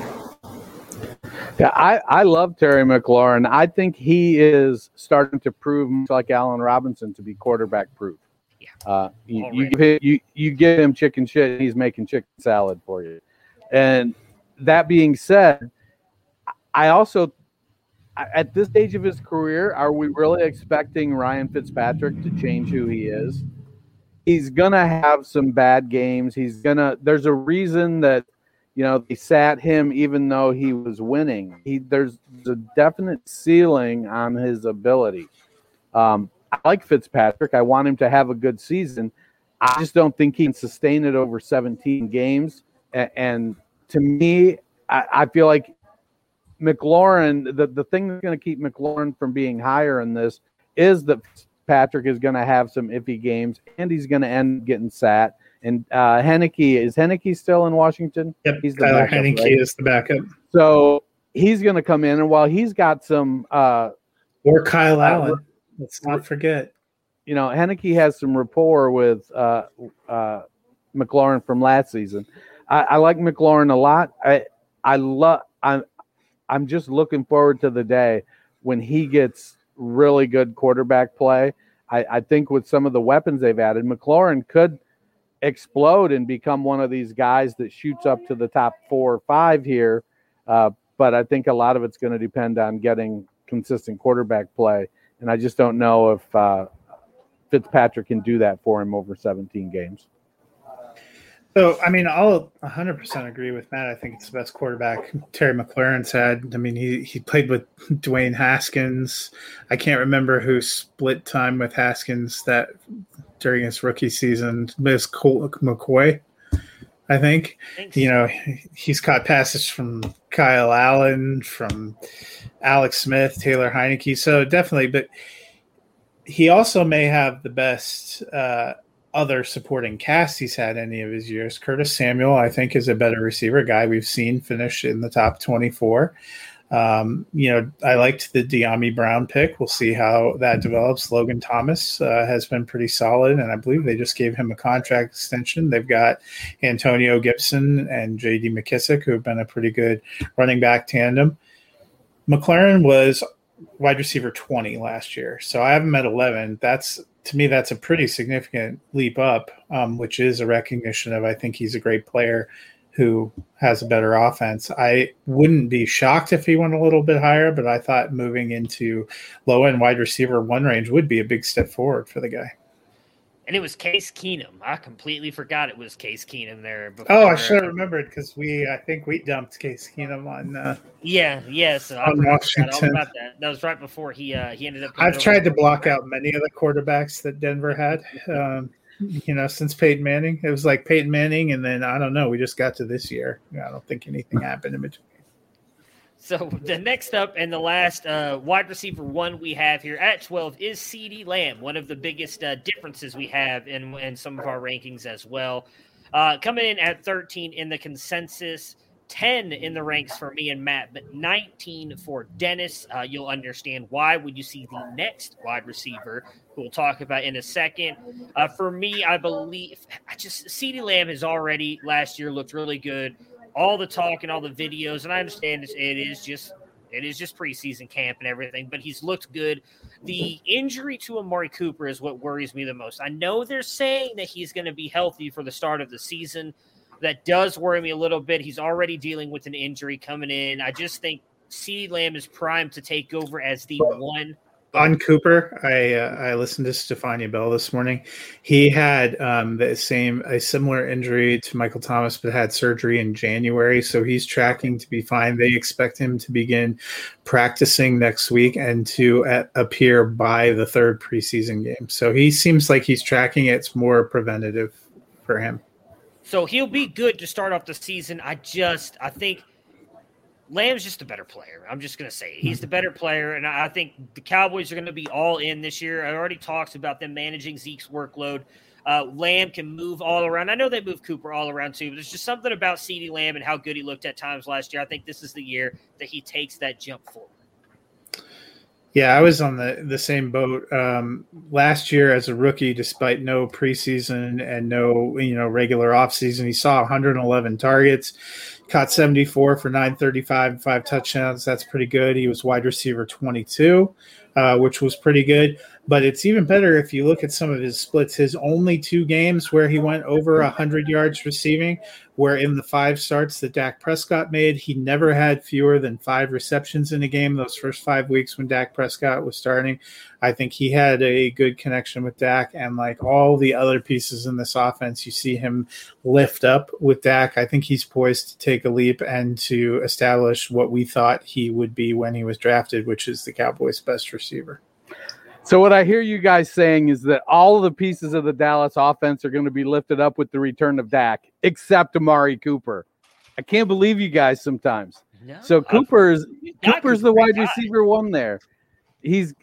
Yeah, I love Terry McLaurin. I think he is starting to prove, much like Allen Robinson, to be quarterback proof. Yeah. You give him chicken shit, he's making chicken salad for you. And that being said, I also, at this stage of his career, are we really expecting Ryan Fitzpatrick to change who he is? He's gonna have some bad games. There's a reason that, they sat him even though he was winning. There's a definite ceiling on his ability. I like Fitzpatrick. I want him to have a good season. I just don't think he can sustain it over 17 games. And to me, I feel like McLaurin, the thing that's going to keep McLaurin from being higher in this is that Patrick is going to have some iffy games, and he's going to end getting sat. And is Henneke still in Washington? Yep, he's the Tyler backup, Henneke right? is the backup. So he's going to come in, and while he's got some or Kyle Allen, let's not forget. Henneke has some rapport with McLaurin from last season. I like McLaurin a lot. I'm just looking forward to the day when he gets really good quarterback play. I think with some of the weapons they've added, McLaurin could explode and become one of these guys that shoots up to the top 4 or 5 here. But I think a lot of it's going to depend on getting consistent quarterback play. And I just don't know if Fitzpatrick can do that for him over 17 games. So, I mean, I'll 100% agree with Matt. I think it's the best quarterback Terry McLaurin's had. I mean, he played with Dwayne Haskins. I can't remember who split time with Haskins that during his rookie season. It was Colt McCoy. I think. He's caught passes from Kyle Allen, from Alex Smith, Taylor Heineke. So definitely, but he also may have the best other supporting cast he's had any of his years. Curtis Samuel, I think, is a better receiver, guy we've seen finish in the top 24. I liked the De'Ami Brown pick. We'll see how that develops. Logan Thomas has been pretty solid, and I believe they just gave him a contract extension. They've got Antonio Gibson and J.D. McKissick, who have been a pretty good running back tandem. McLaurin was wide receiver 20 last year, so I have him at 11. To me, that's a pretty significant leap up, which is a recognition of I think he's a great player who has a better offense. I wouldn't be shocked if he went a little bit higher, but I thought moving into low-end wide receiver 1 range would be a big step forward for the guy. And it was Case Keenum. I completely forgot it was Case Keenum there. Before. I should have remembered because I think we dumped Case Keenum on. So I forgot all about that. That was right before he ended up. I've tried to block out many of the quarterbacks that Denver had. Since Peyton Manning. It was like Peyton Manning, and then I don't know. We just got to this year. I don't think anything happened in between. So the next up and the last wide receiver 1 we have here at 12 is CeeDee Lamb, one of the biggest differences we have in some of our rankings as well. Coming in at 13 in the consensus, 10 in the ranks for me and Matt, but 19 for Dennis. You'll understand why when you see the next wide receiver, who we'll talk about in a second. For me, I believe CeeDee Lamb has already last year looked really good. All the talk and all the videos, and I understand it is just preseason camp and everything, but he's looked good. The injury to Amari Cooper is what worries me the most. I know they're saying that he's going to be healthy for the start of the season. That does worry me a little bit. He's already dealing with an injury coming in. I just think CeeDee Lamb is primed to take over as the one. On Cooper, I listened to Stefania Bell this morning. He had a similar injury to Michael Thomas, but had surgery in January, so he's tracking to be fine. They expect him to begin practicing next week and to appear by the 3rd preseason game. So he seems like he's tracking. It's more preventative for him. So he'll be good to start off the season. I think Lamb's just a better player. I'm just going to say it. He's the better player, and I think the Cowboys are going to be all in this year. I already talked about them managing Zeke's workload. Lamb can move all around. I know they move Cooper all around too, but there's just something about CeeDee Lamb and how good he looked at times last year. I think this is the year that he takes that jump forward. Yeah, I was on the same boat last year as a rookie. Despite no preseason and no regular offseason, he saw 111 targets, caught 74 for 935, 5 touchdowns. That's pretty good. He was wide receiver 22, which was pretty good. But it's even better if you look at some of his splits. His only 2 games where he went over 100 yards receiving were in the 5 starts that Dak Prescott made. He never had fewer than 5 receptions in a game those first 5 weeks when Dak Prescott was starting. I think he had a good connection with Dak, and like all the other pieces in this offense, you see him lift up with Dak. I think he's poised to take a leap and to establish what we thought he would be when he was drafted, which is the Cowboys' best receiver. So what I hear you guys saying is that all of the pieces of the Dallas offense are going to be lifted up with the return of Dak, except Amari Cooper. I can't believe you guys sometimes. No, so Cooper's the wide receiver 1 there. He's,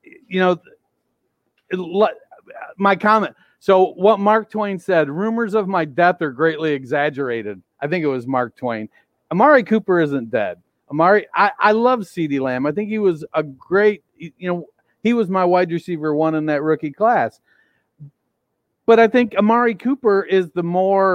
my comment. So what Mark Twain said, rumors of my death are greatly exaggerated. I think it was Mark Twain. Amari Cooper isn't dead. I love CeeDee Lamb. I think he was a great, he was my wide receiver 1 in that rookie class. But I think Amari Cooper is the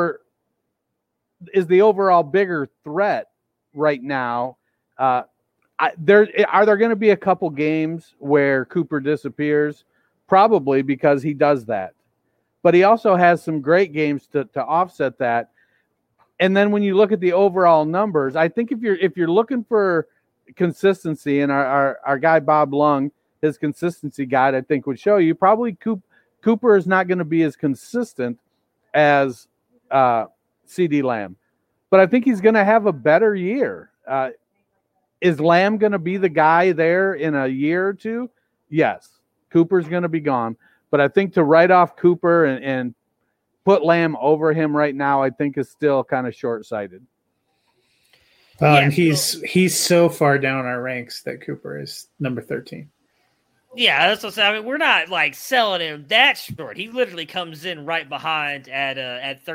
overall bigger threat right now. Are there going to be a couple games where Cooper disappears? Probably, because he does that. But he also has some great games to offset that. And then when you look at the overall numbers, I think if you're looking for consistency, and our guy Bob Lung, his consistency guide, I think, would show you probably Cooper is not going to be as consistent as CeeDee Lamb. But I think he's going to have a better year. Is Lamb going to be the guy there in a year or two? Yes. Cooper's going to be gone. But I think to write off Cooper and put Lamb over him right now, I think is still kind of short-sighted. And he's so far down our ranks that Cooper is number 13. Yeah, that's what I'm saying. I mean, we're not like selling him that short. He literally comes in right behind at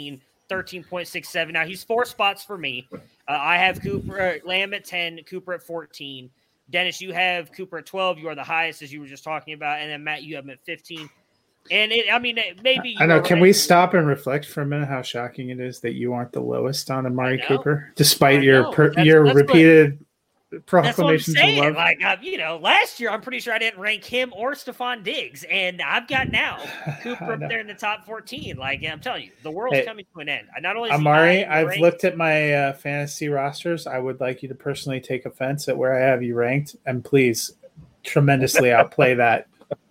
13.67. Now he's 4 spots for me. I have Cooper Lamb at 10, Cooper at 14. Dennis, you have Cooper at 12. You are the highest, as you were just talking about, and then Matt, you have him at 15. And maybe I know. Can we stop and reflect for a minute how shocking it is that you aren't the lowest on Amari Cooper, despite your repeated proclamations of love? Like, last year I'm pretty sure I didn't rank him or Stephon Diggs, and I've got now Cooper up there in the top 14. Like, I'm telling you, the world's coming to an end. Not only Amari, I've looked at my fantasy rosters. I would like you to personally take offense at where I have you ranked, and please tremendously outplay that.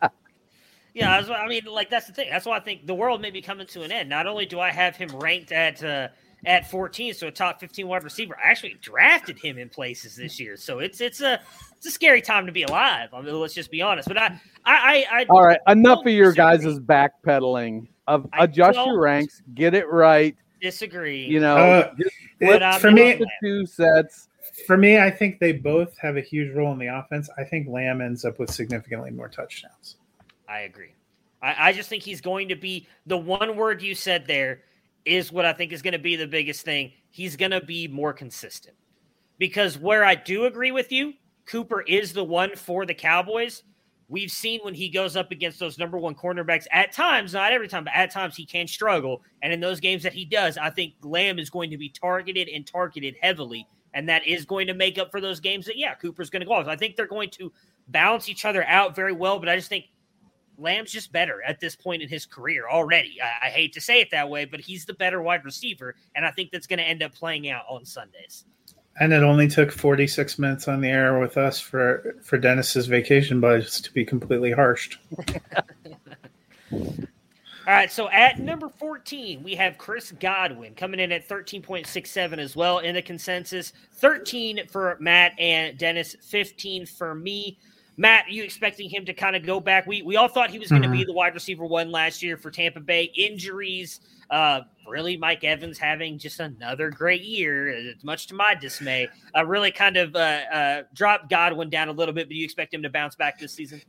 Yeah, that's the thing. That's why I think the world may be coming to an end. Not only do I have him ranked at 14, so a top 15 wide receiver, I actually drafted him in places this year. So it's a scary time to be alive. I mean, let's just be honest. But I all right, enough of your guys' backpedaling. Adjust your ranks, get it right. Disagree. For me, the 2 sets. For me, I think they both have a huge role in the offense. I think Lamb ends up with significantly more touchdowns. I agree. I just think he's going to be the one word you said there is what I think is going to be the biggest thing. He's going to be more consistent. Because where I do agree with you, Cooper is the one for the Cowboys. We've seen when he goes up against those number 1 cornerbacks, at times, not every time, but at times he can struggle. And in those games that he does, I think Lamb is going to be targeted heavily. And that is going to make up for those games that, Cooper's going to go off. So I think they're going to balance each other out very well, but I just think Lamb's just better at this point in his career already. I hate to say it that way, but he's the better wide receiver, and I think that's going to end up playing out on Sundays. And it only took 46 minutes on the air with us for Dennis's vacation budgets to be completely harshed. All right, so at number 14, we have Chris Godwin coming in at 13.67 as well in the consensus. 13 for Matt and Dennis, 15 for me. Matt, are you expecting him to kind of go back? We all thought he was going to be the wide receiver 1 last year for Tampa Bay. Injuries, really Mike Evans having just another great year, much to my dismay. Really kind of dropped Godwin down a little bit, but do you expect him to bounce back this season?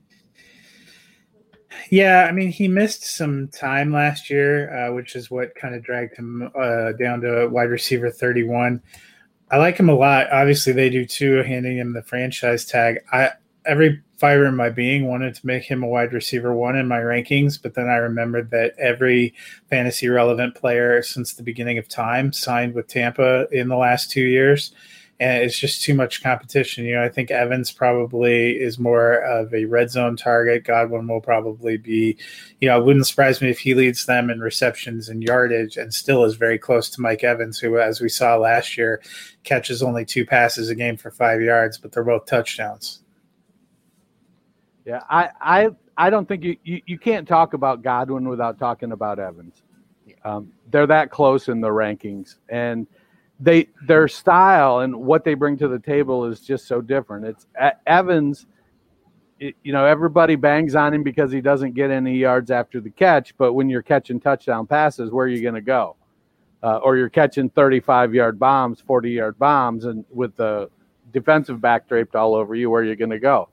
Yeah, I mean, he missed some time last year, which is what kind of dragged him down to wide receiver 31. I like him a lot. Obviously, they do too, handing him the franchise tag. Every fiber in my being wanted to make him a wide receiver 1 in my rankings, but then I remembered that every fantasy relevant player since the beginning of time signed with Tampa in the last 2 years, and it's just too much competition. I think Evans probably is more of a red zone target. Godwin will probably be, it wouldn't surprise me if he leads them in receptions and yardage and still is very close to Mike Evans, who, as we saw last year, catches only 2 passes a game for 5 yards, but they're both touchdowns. Yeah, I don't think you can't talk about Godwin without talking about Evans. They're that close in the rankings, and their style and what they bring to the table is just so different. It's Evans. Everybody bangs on him because he doesn't get any yards after the catch, but when you're catching touchdown passes, where are you going to go? Or you're catching 35-yard bombs, 40-yard bombs, and with the defensive back draped all over you, where are you going to go?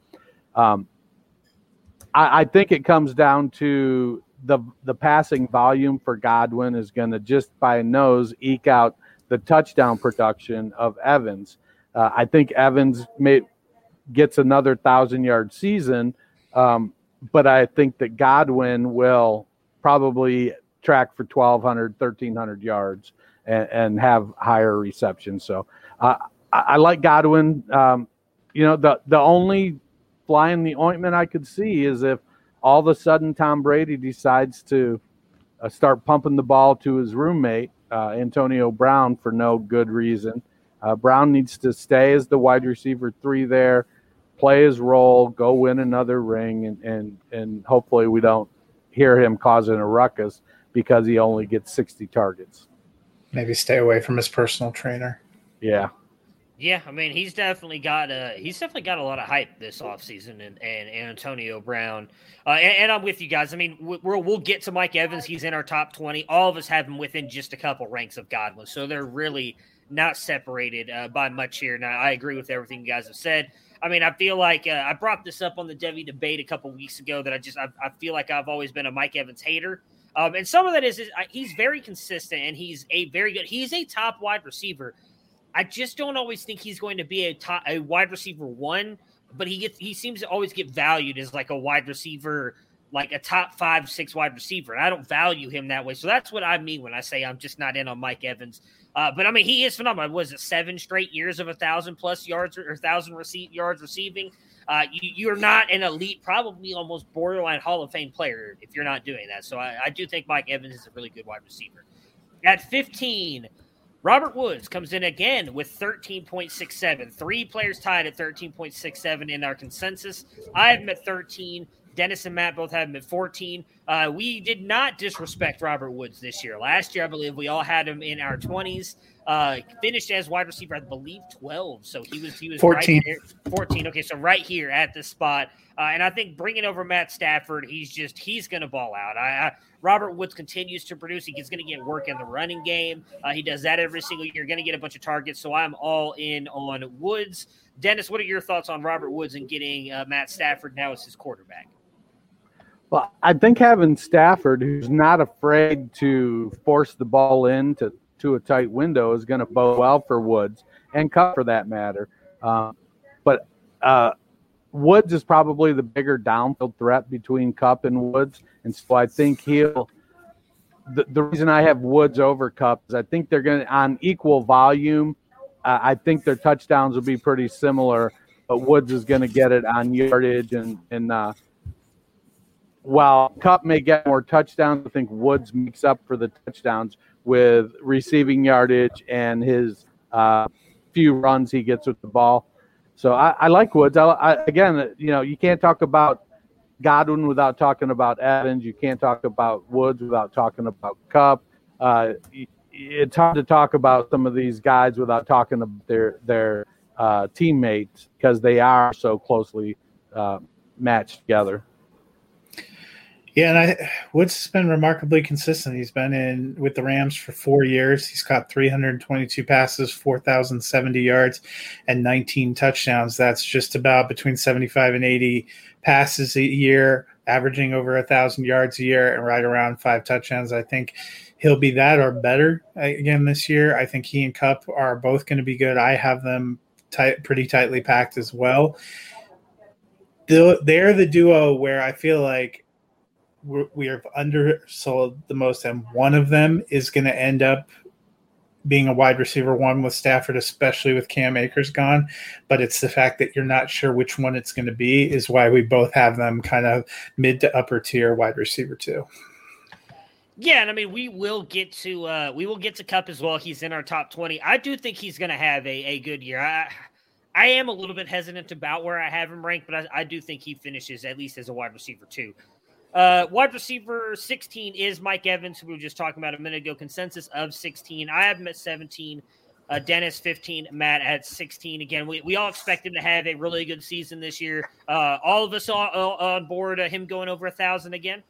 I think it comes down to the passing volume for Godwin is going to just by nose eke out the touchdown production of Evans. I think Evans gets another 1,000-yard season, but I think that Godwin will probably track for 1,200, 1,300 yards and have higher reception. So I like Godwin. The only fly in the ointment I could see is if all of a sudden Tom Brady decides to start pumping the ball to his roommate, Antonio Brown, for no good reason. Brown needs to stay as the wide receiver 3 there, play his role, go win another ring, and hopefully we don't hear him causing a ruckus because he only gets 60 targets. Maybe stay away from his personal trainer. Yeah. Yeah, I mean he's definitely got a lot of hype this offseason, and Antonio Brown, and I'm with you guys. I mean we'll get to Mike Evans. He's in our top 20. All of us have him within just a couple ranks of Godwin, so they're really not separated by much here. Now I agree with everything you guys have said. I mean I feel like I brought this up on the Devy debate a couple weeks ago that I feel like I've always been a Mike Evans hater, and some of that is he's very consistent and he's a top wide receiver. I just don't always think he's going to be a wide receiver one, but he seems to always get valued as like a wide receiver, like a top 5-6 wide receiver. And I don't value him that way. So that's what I mean when I say I'm just not in on Mike Evans. But I mean, he is phenomenal. Was it 7 straight years of 1,000+ yards or 1,000 yards receiving? You're not an elite, probably almost borderline Hall of Fame player if you're not doing that. So I do think Mike Evans is a really good wide receiver. At 15, Robert Woods comes in again with 13.67. 3 players tied at 13.67 in our consensus. I have him at 13. Dennis and Matt both have him at 14. We did not disrespect Robert Woods this year. Last year, I believe we all had him in our 20s. Finished as wide receiver, I believe 12. So he was 14. Right here. 14. Okay, so right here at this spot. And I think bringing over Matt Stafford, he's going to ball out. Robert Woods continues to produce. He's going to get work in the running game. He does that every single year. Going to get a bunch of targets. So I'm all in on Woods. Dennis, what are your thoughts on Robert Woods and getting Matt Stafford now as his quarterback? Well, I think having Stafford, who's not afraid to force the ball into a tight window, is going to bode well for Woods and Kupp for that matter. But Woods is probably the bigger downfield threat between Kupp and Woods. And so I think the reason I have Woods over Kupp is I think they're going to, on equal volume, I think their touchdowns will be pretty similar, but Woods is going to get it on yardage. And while Kupp may get more touchdowns, I think Woods makes up for the touchdowns with receiving yardage and his few runs he gets with the ball. So I like Woods. Again, you can't talk about Godwin without talking about Evans. You can't talk about Woods without talking about Kupp. It's hard to talk about some of these guys without talking about their teammates because they are so closely matched together. Yeah, and Woods has been remarkably consistent. He's been in with the Rams for 4 years. He's caught 322 passes, 4,070 yards, and 19 touchdowns. That's just about between 75 and 80 passes a year, averaging over 1,000 yards a year, and right around 5 touchdowns. I think he'll be that or better again this year. I think he and Kupp are both going to be good. I have them pretty tightly packed as well. They're the duo where I feel like we have undersold the most, and one of them is going to end up being a wide receiver one with Stafford, especially with Cam Akers gone. But it's the fact that you're not sure which one it's going to be is why we both have them kind of mid to upper tier wide receiver two. Yeah, and I mean we will get to Kupp as well. He's in our top 20. I do think he's going to have a good year. I am a little bit hesitant about where I have him ranked, but I do think he finishes at least as a wide receiver too. Wide receiver 16 is Mike Evans, who we were just talking about a minute ago. Consensus of 16. I have him at 17. Dennis 15. Matt at 16. Again, we all expect him to have a really good season this year. All of us on board him going over 1,000 again.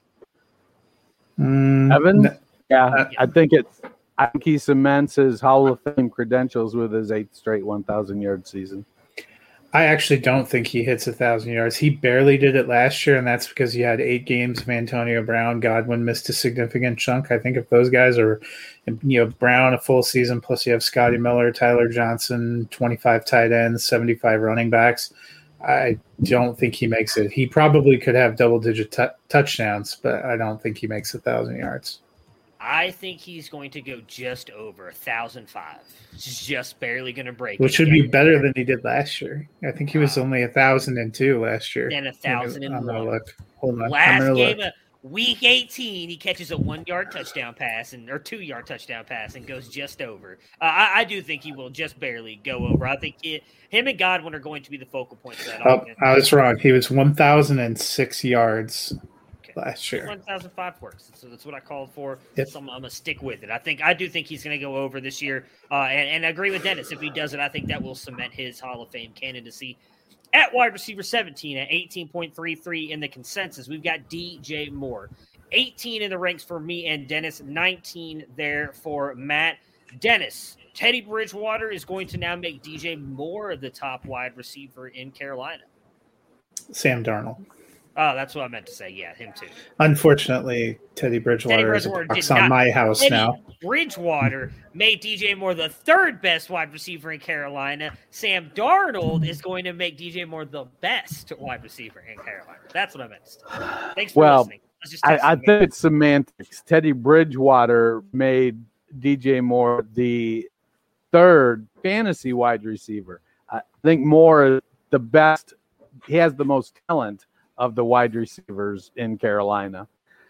Evans, yeah, I think he cements his Hall of Fame credentials with his 8th straight 1,000-yard season. I actually don't think he hits 1,000 yards. He barely did it last year, and that's because he had 8 games of Antonio Brown. Godwin missed a significant chunk. I think if those guys are, Brown a full season, plus you have Scotty Miller, Tyler Johnson, 25 tight ends, 75 running backs, I don't think he makes it. He probably could have double-digit touchdowns, but I don't think he makes 1,000 yards. I think he's going to go just over 1,005. Just barely going to break. Which would be better than he did last year. I think he was only 1,002 last year. And 1,001. Hold on. Last game of week 18, he catches a 1-yard touchdown pass or 2-yard touchdown pass and goes just over. I do think he will just barely go over. I think him and Godwin are going to be the focal points of that offense. I was wrong. He was 1,006 yards last year. 1,005 works. So that's what I called for. Yep. So I'm going to stick with it. I do think he's going to go over this year. And I agree with Dennis. If he does it, I think that will cement his Hall of Fame candidacy. At wide receiver 17 at 18.33 in the consensus, we've got DJ Moore. 18 in the ranks for me and Dennis, 19 there for Matt. Dennis, Teddy Bridgewater is going to now make DJ Moore the top wide receiver in Carolina. Sam Darnold. Oh, that's what I meant to say. Yeah, him too. Unfortunately, Teddy Bridgewater is a box on my house now. Bridgewater made DJ Moore the third best wide receiver in Carolina. Sam Darnold is going to make DJ Moore the best wide receiver in Carolina. That's what I meant to say. Thanks for listening. I think it's semantics. Teddy Bridgewater made DJ Moore the third fantasy wide receiver. I think Moore is the best. He has the most talent of the wide receivers in Carolina.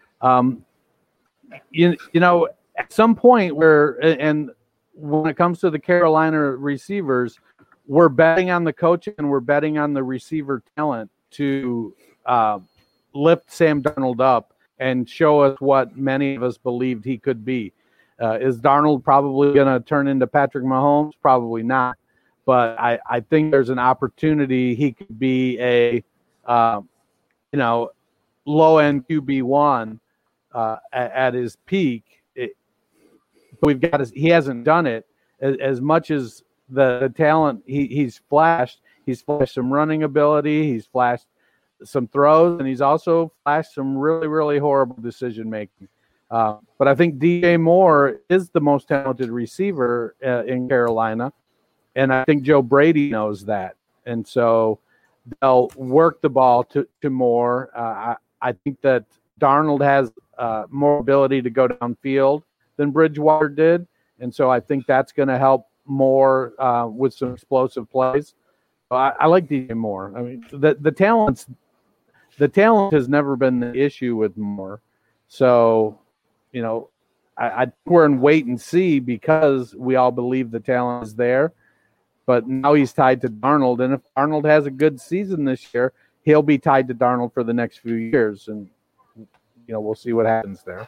You know, at some point and when it comes to the Carolina receivers, we're betting on the coach and we're betting on the receiver talent to lift Sam Darnold up and show us what many of us believed he could be. Is Darnold probably going to turn into Patrick Mahomes? Probably not. But I think there's an opportunity he could be a low-end QB1 at his peak. He hasn't done it as much as the talent he's flashed. He's flashed some running ability. He's flashed some throws, and he's also flashed some really, really horrible decision-making. But I think DJ Moore is the most talented receiver in Carolina, and I think Joe Brady knows that. And so they'll work the ball to Moore. I think that Darnold has more ability to go downfield than Bridgewater did, and so I think that's going to help Moore with some explosive plays. I like DJ Moore. I mean, the talent has never been the issue with Moore. So, you know, I think we're in wait and see because we all believe the talent is there. But now he's tied to Darnold, and if Darnold has a good season this year, he'll be tied to Darnold for the next few years, and we'll see what happens there.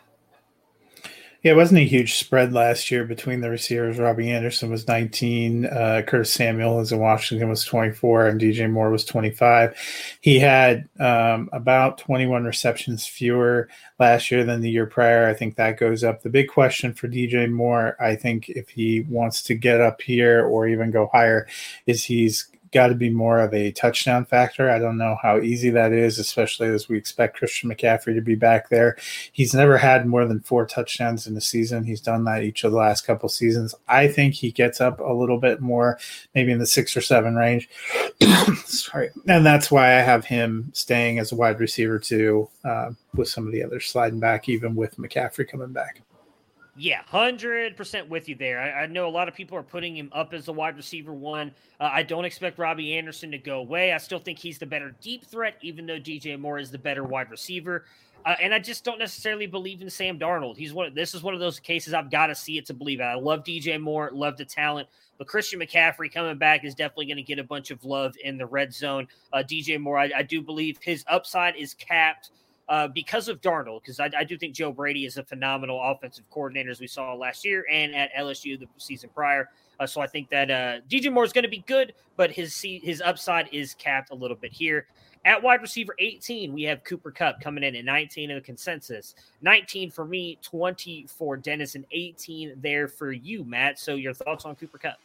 Yeah, it wasn't a huge spread last year between the receivers. Robbie Anderson was 19, Curtis Samuel in Washington was 24, and DJ Moore was 25. He had about 21 receptions fewer last year than the year prior. I think that goes up. The big question for DJ Moore, I think if he wants to get up here or even go higher, is he's got to be more of a touchdown factor. I don't know how easy that is, especially as we expect Christian McCaffrey to be back there. He's never had more than 4 touchdowns in a season. He's done that each of the last couple seasons. I think he gets up a little bit more, maybe in the 6 or 7 range. Sorry. And that's why I have him staying as a wide receiver too, with some of the others sliding back, even with McCaffrey coming back. Yeah, 100% with you there. I know a lot of people are putting him up as a wide receiver 1. I don't expect Robbie Anderson to go away. I still think he's the better deep threat, even though DJ Moore is the better wide receiver. And I just don't necessarily believe in Sam Darnold. This is one of those cases I've got to see it to believe it. I love DJ Moore, love the talent, but Christian McCaffrey coming back is definitely going to get a bunch of love in the red zone. DJ Moore, I do believe his upside is capped because of Darnold, because I do think Joe Brady is a phenomenal offensive coordinator, as we saw last year and at LSU the season prior. So I think that DJ Moore is going to be good, but his upside is capped a little bit here. At wide receiver 18, we have Cooper Kupp coming in at 19 in the consensus. 19 for me, 20 for Dennis, and 18 there for you, Matt. So your thoughts on Cooper Kupp?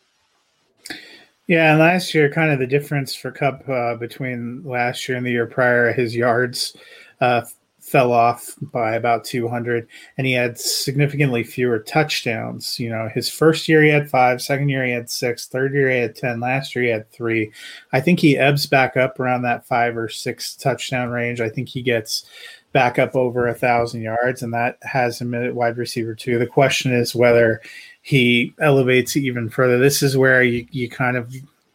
Yeah, and last year, kind of the difference for Kupp between last year and the year prior, his yards fell off by about 200, and he had significantly fewer touchdowns. You know, his first year he had 5, second year he had 6, third year he had 10, last year he had 3. I think he ebbs back up around that 5 or 6 touchdown range. I think he gets back up over 1,000 yards, and that has him at wide receiver 2. The question is whether he elevates even further. This is where you kind of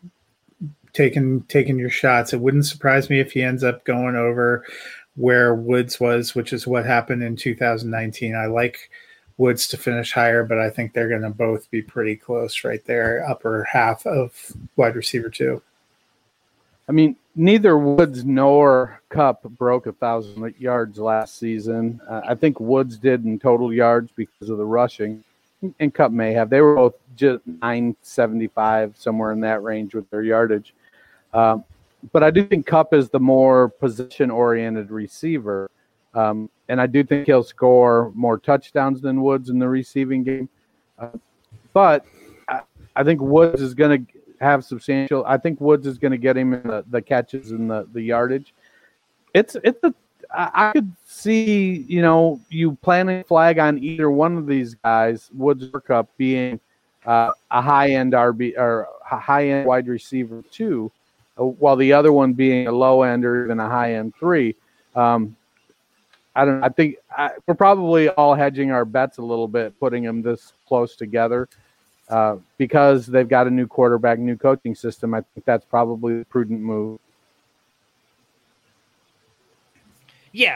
taking your shots. It wouldn't surprise me if he ends up going over where Woods was, which is what happened in 2019. I like Woods to finish higher, but I think they're going to both be pretty close right there, upper half of wide receiver 2. I mean, neither Woods nor Kupp broke 1,000 yards last season. I think Woods did in total yards because of the rushing, and Kupp may have. They were both just 975, somewhere in that range with their yardage. But I do think Kupp is the more position-oriented receiver, and I do think he'll score more touchdowns than Woods in the receiving game. But I think Woods is going to have substantial. I think Woods is going to get him in the catches and the yardage. I could see, you planting a flag on either one of these guys, Woods or Kupp, being a high-end RB or a high-end wide receiver 2, while the other one being a low-end or even a high-end 3. I think we're probably all hedging our bets a little bit, putting them this close together. Because they've got a new quarterback, new coaching system. I think that's probably a prudent move. Yeah,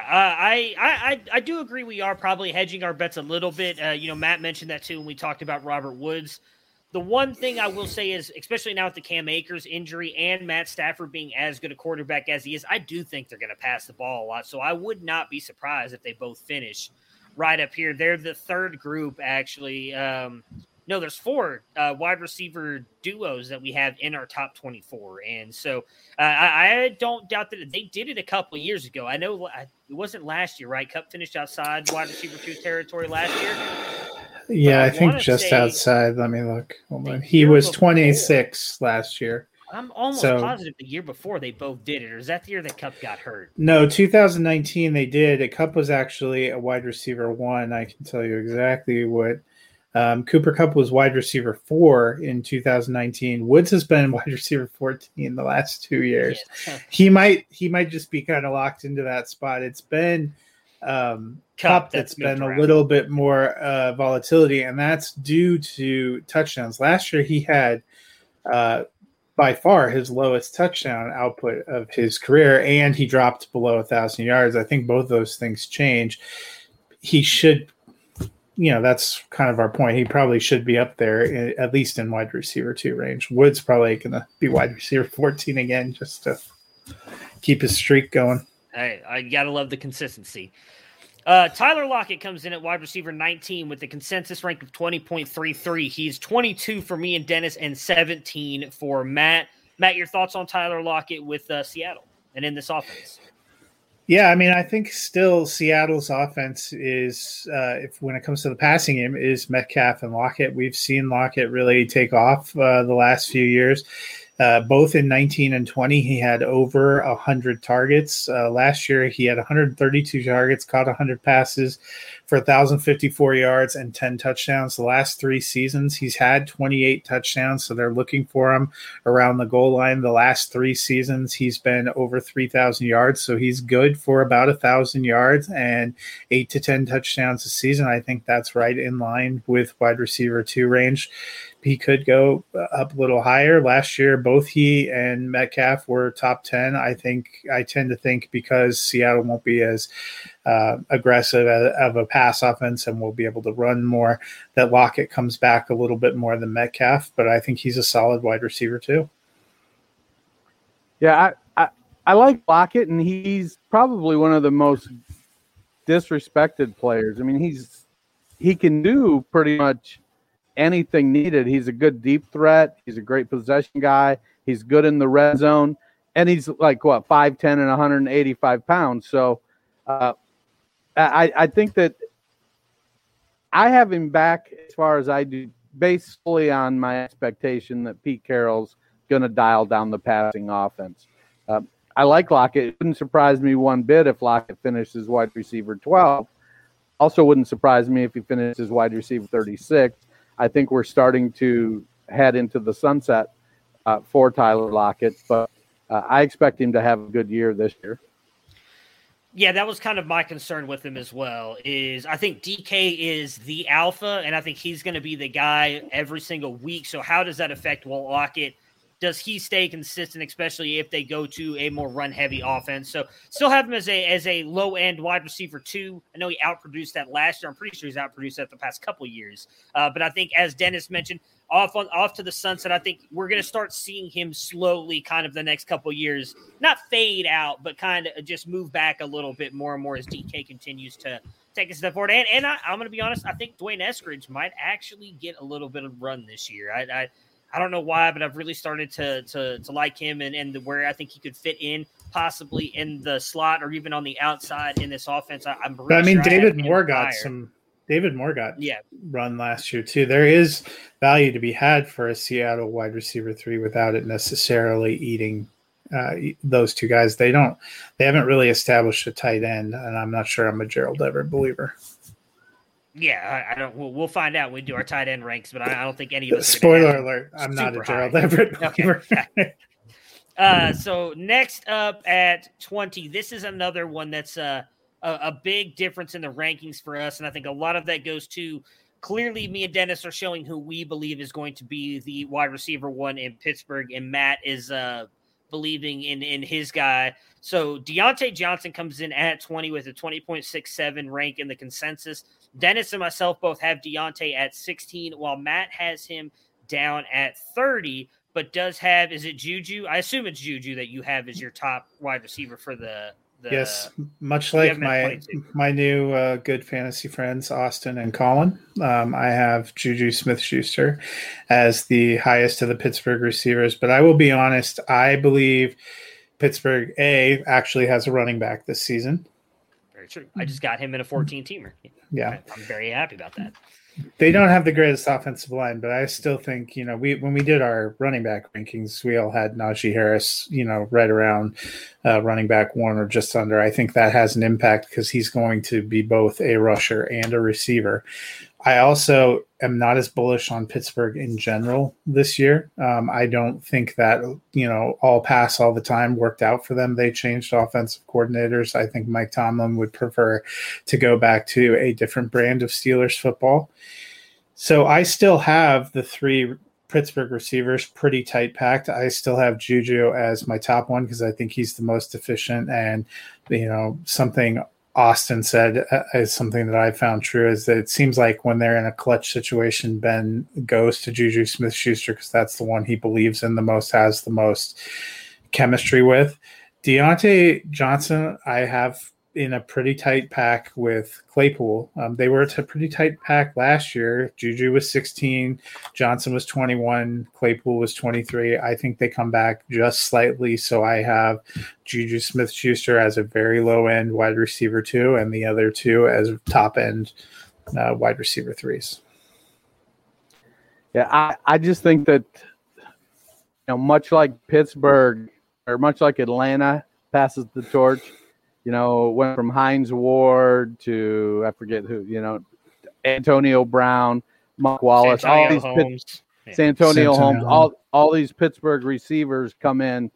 I do agree we are probably hedging our bets a little bit. Matt mentioned that too when we talked about Robert Woods. The one thing I will say is, especially now with the Cam Akers injury and Matt Stafford being as good a quarterback as he is, I do think they're going to pass the ball a lot. So I would not be surprised if they both finish right up here. They're the third group, actually. No, there's 4 wide receiver duos that we have in our top 24. And so I don't doubt that they did it a couple of years ago. I know it wasn't last year, right? Kupp finished outside wide receiver 2 territory last year. Yeah, I think just outside. Let me look. He was 26 last year. I'm almost positive the year before they both did it. Or is that the year that Kupp got hurt? No, 2019 they did. Kupp was actually a wide receiver 1. I can tell you exactly what. Cooper Kupp was wide receiver 4 in 2019. Woods has been wide receiver 14 the last 2 years. Yeah. He might just be kind of locked into that spot. It's been Kupp that's been a little bit more volatility, and that's due to touchdowns. Last year he had by far his lowest touchdown output of his career, and he dropped below 1,000 yards. I think both those things change. He should. That's kind of our point. He probably should be up there, at least in wide receiver 2 range. Woods probably going to be wide receiver 14 again, just to keep his streak going. Hey, I got to love the consistency. Tyler Lockett comes in at wide receiver 19 with the consensus rank of 20.33. He's 22 for me and Dennis and 17 for Matt. Matt, your thoughts on Tyler Lockett with Seattle and in this offense? Yeah, I mean, I think still Seattle's offense is, when it comes to the passing game, is Metcalf and Lockett. We've seen Lockett really take off the last few years. Both in 19 and 20, he had over 100 targets. Last year, he had 132 targets, caught 100 passes for 1,054 yards and 10 touchdowns. The last 3 seasons, he's had 28 touchdowns, so they're looking for him around the goal line. The last 3 seasons, he's been over 3,000 yards, so he's good for about 1,000 yards and 8 to 10 touchdowns a season. I think that's right in line with wide receiver 2 range. He could go up a little higher. Last year, both he and Metcalf were top 10. I tend to think because Seattle won't be as aggressive of a pass offense and will be able to run more, that Lockett comes back a little bit more than Metcalf, but I think he's a solid wide receiver too. Yeah, I like Lockett, and he's probably one of the most disrespected players. I mean, he can do pretty much anything needed. He's a good deep threat. He's a great possession guy. He's good in the red zone, and he's like 5'10" and 185 pounds. So I think that I have him back as far as I do, based solely on my expectation that Pete Carroll's going to dial down the passing offense. I like Lockett. It wouldn't surprise me one bit if Lockett finishes wide receiver 12. Also wouldn't surprise me if he finishes wide receiver 36. I think we're starting to head into the sunset for Tyler Lockett, but I expect him to have a good year this year. Yeah, that was kind of my concern with him as well, is I think DK is the alpha, and I think he's going to be the guy every single week. So how does that affect Will Lockett? Does he stay consistent, especially if they go to a more run-heavy offense? So still have him as a low-end wide receiver 2. I know he outproduced that last year. I'm pretty sure he's outproduced that the past couple of years. But I think, as Dennis mentioned, off to the sunset. I think we're going to start seeing him slowly kind of the next couple of years, not fade out, but kind of just move back a little bit more and more as DK continues to take a step forward. And I'm going to be honest, I think Dwayne Eskridge might actually get a little bit of run this year. I don't know why, but I've really started to like him and where I think he could fit in, possibly in the slot or even on the outside in this offense. David Moore got run last year too. There is value to be had for a Seattle wide receiver 3 without it necessarily eating those two guys. They haven't really established a tight end, and I'm not sure I'm a Gerald Everett believer. Yeah, I don't. We'll find out when we do our tight end ranks, but I don't think any of us. Spoiler alert: I'm not a Gerald Everett believer. Okay. So next up at 20, this is another one that's a big difference in the rankings for us, and I think a lot of that goes to clearly me and Dennis are showing who we believe is going to be the wide receiver 1 in Pittsburgh, and Matt is believing in his guy. So Deontay Johnson comes in at 20 with a 20.67 rank in the consensus. Dennis and myself both have Deontay at 16, while Matt has him down at 30, but does have, is it Juju? I assume it's Juju that you have as your top wide receiver for the yes, much like my new good fantasy friends, Austin and Colin. I have Juju Smith-Schuster as the highest of the Pittsburgh receivers, but I will be honest, I believe Pittsburgh actually has a running back this season. Very true. I just got him in a 14-teamer. Yeah. I'm very happy about that. They don't have the greatest offensive line, but I still think, when we did our running back rankings, we all had Najee Harris, right around running back 1 or just under. I think that has an impact because he's going to be both a rusher and a receiver. I also am not as bullish on Pittsburgh in general this year. I don't think that, all pass all the time worked out for them. They changed offensive coordinators. I think Mike Tomlin would prefer to go back to a different brand of Steelers football. So I still have the 3 Pittsburgh receivers pretty tight packed. I still have Juju as my top one because I think he's the most efficient, and, something Austin said is something that I found true is that it seems like when they're in a clutch situation, Ben goes to Juju Smith-Schuster because that's the one he believes in the most, has the most chemistry with. Deontay Johnson, I have in a pretty tight pack with Claypool. They were at a pretty tight pack last year. Juju was 16, Johnson was 21, Claypool was 23. I think they come back just slightly, so I have Juju Smith-Schuster as a very low-end wide receiver 2, and the other 2 as top-end wide receiver 3s. Yeah, I just think that, much like Pittsburgh or much like Atlanta passes the torch, went from Hines Ward to, I forget who, Antonio Brown, Mark Wallace, Santonio Holmes, all these Pittsburgh receivers come in.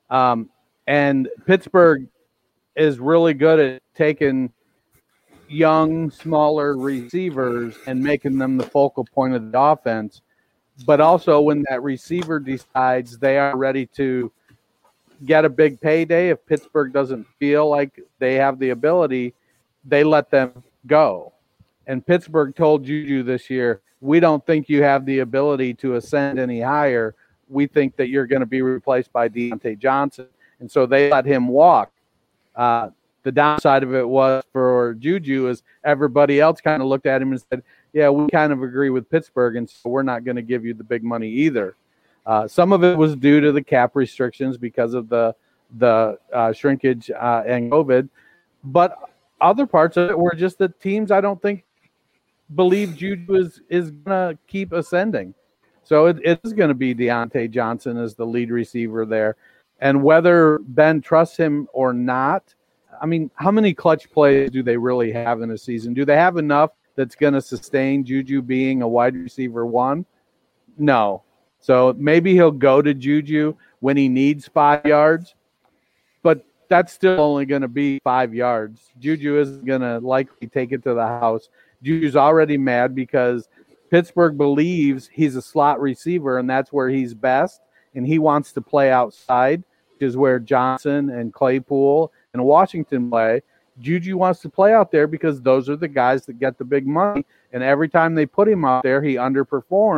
And Pittsburgh is really good at taking young, smaller receivers and making them the focal point of the offense. But also when that receiver decides they are ready to get a big payday, if Pittsburgh doesn't feel like they have the ability, they let them go. And Pittsburgh told Juju this year, we don't think you have the ability to ascend any higher. We think that you're going to be replaced by Deontay Johnson. And so they let him walk. The downside of it was for Juju is everybody else kind of looked at him and said, yeah, we kind of agree with Pittsburgh, and so we're not going to give you the big money either. Some of it was due to the cap restrictions because of the shrinkage and COVID, but other parts of it were just that teams I don't think believe Juju is going to keep ascending. So it is going to be Deontay Johnson as the lead receiver there. And whether Ben trusts him or not, I mean, how many clutch plays do they really have in a season? Do they have enough that's going to sustain Juju being a wide receiver 1? No. So maybe he'll go to Juju when he needs 5 yards, but that's still only going to be 5 yards. Juju isn't going to likely take it to the house. Juju's already mad because Pittsburgh believes he's a slot receiver and that's where he's best, and he wants to play outside, which is where Johnson and Claypool and Washington play. Juju wants to play out there because those are the guys that get the big money, and every time they put him out there, he underperforms.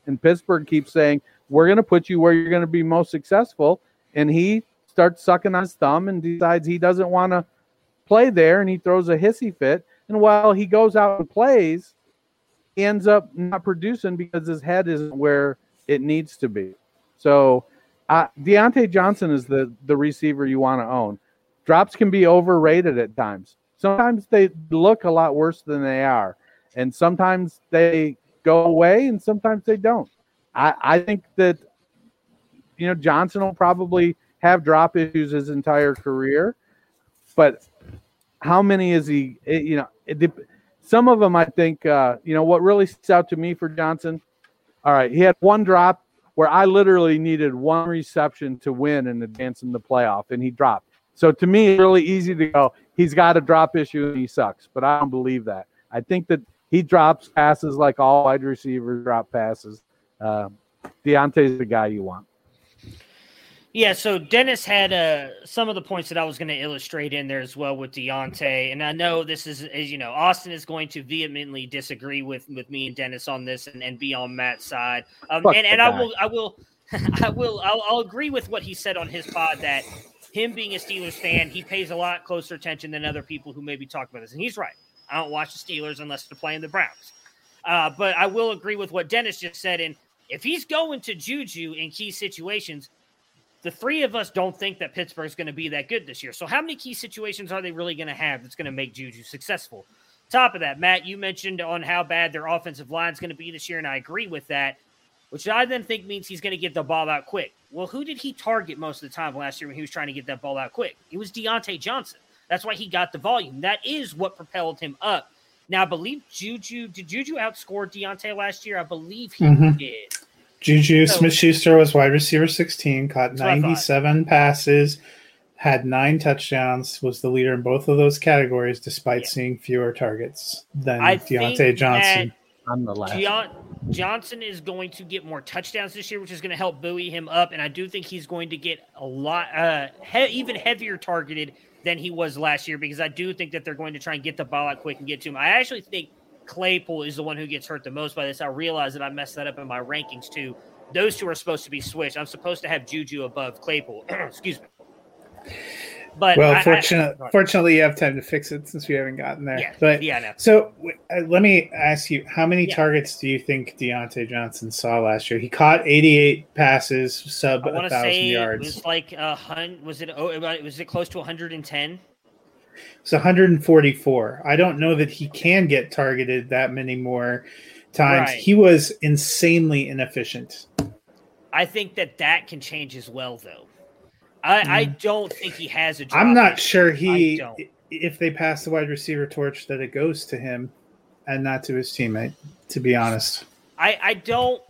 And Pittsburgh keeps saying, we're going to put you where you're going to be most successful. And he starts sucking on his thumb and decides he doesn't want to play there, and he throws a hissy fit. And while he goes out and plays, he ends up not producing because his head isn't where it needs to be. So Deontay Johnson is the receiver you want to own. Drops can be overrated at times. Sometimes they look a lot worse than they are. And sometimes they go away and sometimes they don't. I think that, Johnson will probably have drop issues his entire career, but how many is he, some of them, I think, what really sticks out to me for Johnson. All right. He had one drop where I literally needed one reception to win and advance in the playoff, and he dropped. So to me, it's really easy to go, he's got a drop issue and he sucks, but I don't believe that. I think that he drops passes like all wide receivers drop passes. Deontay's the guy you want. Yeah, so Dennis had some of the points that I was going to illustrate in there as well with Deontay, and I know this is, Austin is going to vehemently disagree with me and Dennis on this and be on Matt's side. I'll agree with what he said on his pod that him being a Steelers fan, he pays a lot closer attention than other people who maybe talk about this, and he's right. I don't watch the Steelers unless they're playing the Browns. But I will agree with what Dennis just said, and if he's going to Juju in key situations, the three of us don't think that Pittsburgh's going to be that good this year. So how many key situations are they really going to have that's going to make Juju successful? Top of that, Matt, you mentioned on how bad their offensive line is going to be this year, and I agree with that, which I then think means he's going to get the ball out quick. Well, who did he target most of the time last year when he was trying to get that ball out quick? It was Deontay Johnson. That's why he got the volume. That is what propelled him up. Now, I believe did Juju outscore Deontay last year? I believe he did. Juju Smith-Schuster was wide receiver 16, caught 97 passes, had 9 touchdowns, was the leader in both of those categories despite seeing fewer targets than Deontay Johnson. I'm the last. Johnson is going to get more touchdowns this year, which is going to help buoy him up, and I do think he's going to get a lot even heavier targeted than he was last year because I do think that they're going to try and get the ball out quick and get to him. I actually think Claypool is the one who gets hurt the most by this. I realize that I messed that up in my rankings too. Those two are supposed to be switched. I'm supposed to have Juju above Claypool. Excuse me. But fortunately, you have time to fix it since we haven't gotten there. No. So let me ask you, how many targets do you think Deontay Johnson saw last year? He caught 88 passes, sub 1,000 yards. It was like was it close to 110? It's 144. I don't know that he can get targeted that many more times. Right. He was insanely inefficient. I think that can change as well, though. I don't think he has a drop. I'm not sure if they pass the wide receiver torch, that it goes to him and not to his teammate, to be honest. I don't.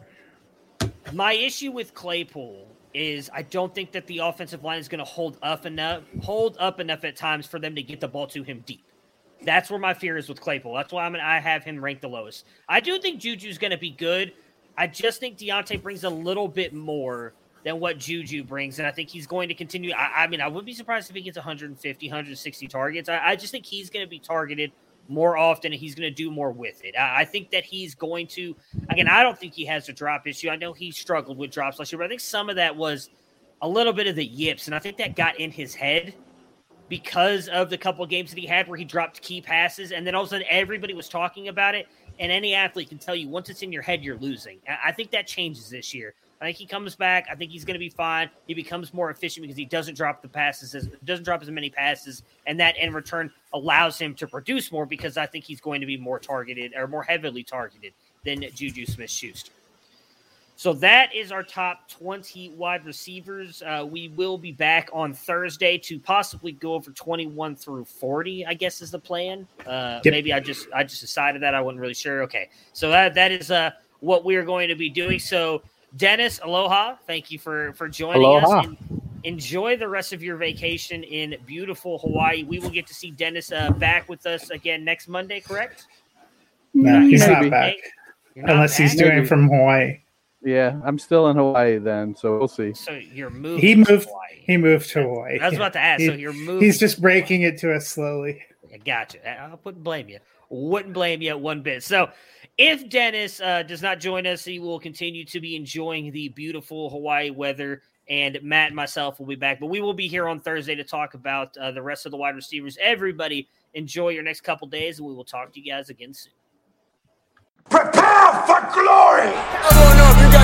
My issue with Claypool is I don't think that the offensive line is going to hold up enough at times for them to get the ball to him deep. That's where my fear is with Claypool. That's why I have him ranked the lowest. I do think Juju's going to be good. I just think Deontay brings a little bit more than what Juju brings, and I think he's going to continue. I wouldn't be surprised if he gets 150, 160 targets. I just think he's going to be targeted more often, and he's going to do more with it. I think that he's going to – again, I don't think he has a drop issue. I know he struggled with drops last year, but I think some of that was a little bit of the yips, and I think that got in his head because of the couple of games that he had where he dropped key passes, and then all of a sudden everybody was talking about it, and any athlete can tell you once it's in your head, you're losing. I think that changes this year. I think he comes back. I think he's going to be fine. He becomes more efficient because he doesn't drop as many passes, and that in return allows him to produce more because I think he's going to be more targeted or more heavily targeted than Juju Smith-Schuster. So that is our top 20 wide receivers. We will be back on Thursday to possibly go over 21 through 40, I guess is the plan. Yep. Maybe I just decided that. I wasn't really sure. Okay. So that is what we're going to be doing. So Dennis, aloha. Thank you for joining us. And enjoy the rest of your vacation in beautiful Hawaii. We will get to see Dennis back with us again next Monday, correct? No, he's not back. Unless he's doing it from Hawaii. Yeah, I'm still in Hawaii then, so we'll see. So you're moving to Hawaii. He moved to Hawaii. I was about to ask. So you're moving. He's just breaking it to us slowly. I got you. I wouldn't blame you. Wouldn't blame you one bit. So if Dennis does not join us, he will continue to be enjoying the beautiful Hawaii weather, and Matt and myself will be back. But we will be here on Thursday to talk about the rest of the wide receivers. Everybody enjoy your next couple days, and we will talk to you guys again soon. Prepare for glory! I don't know if you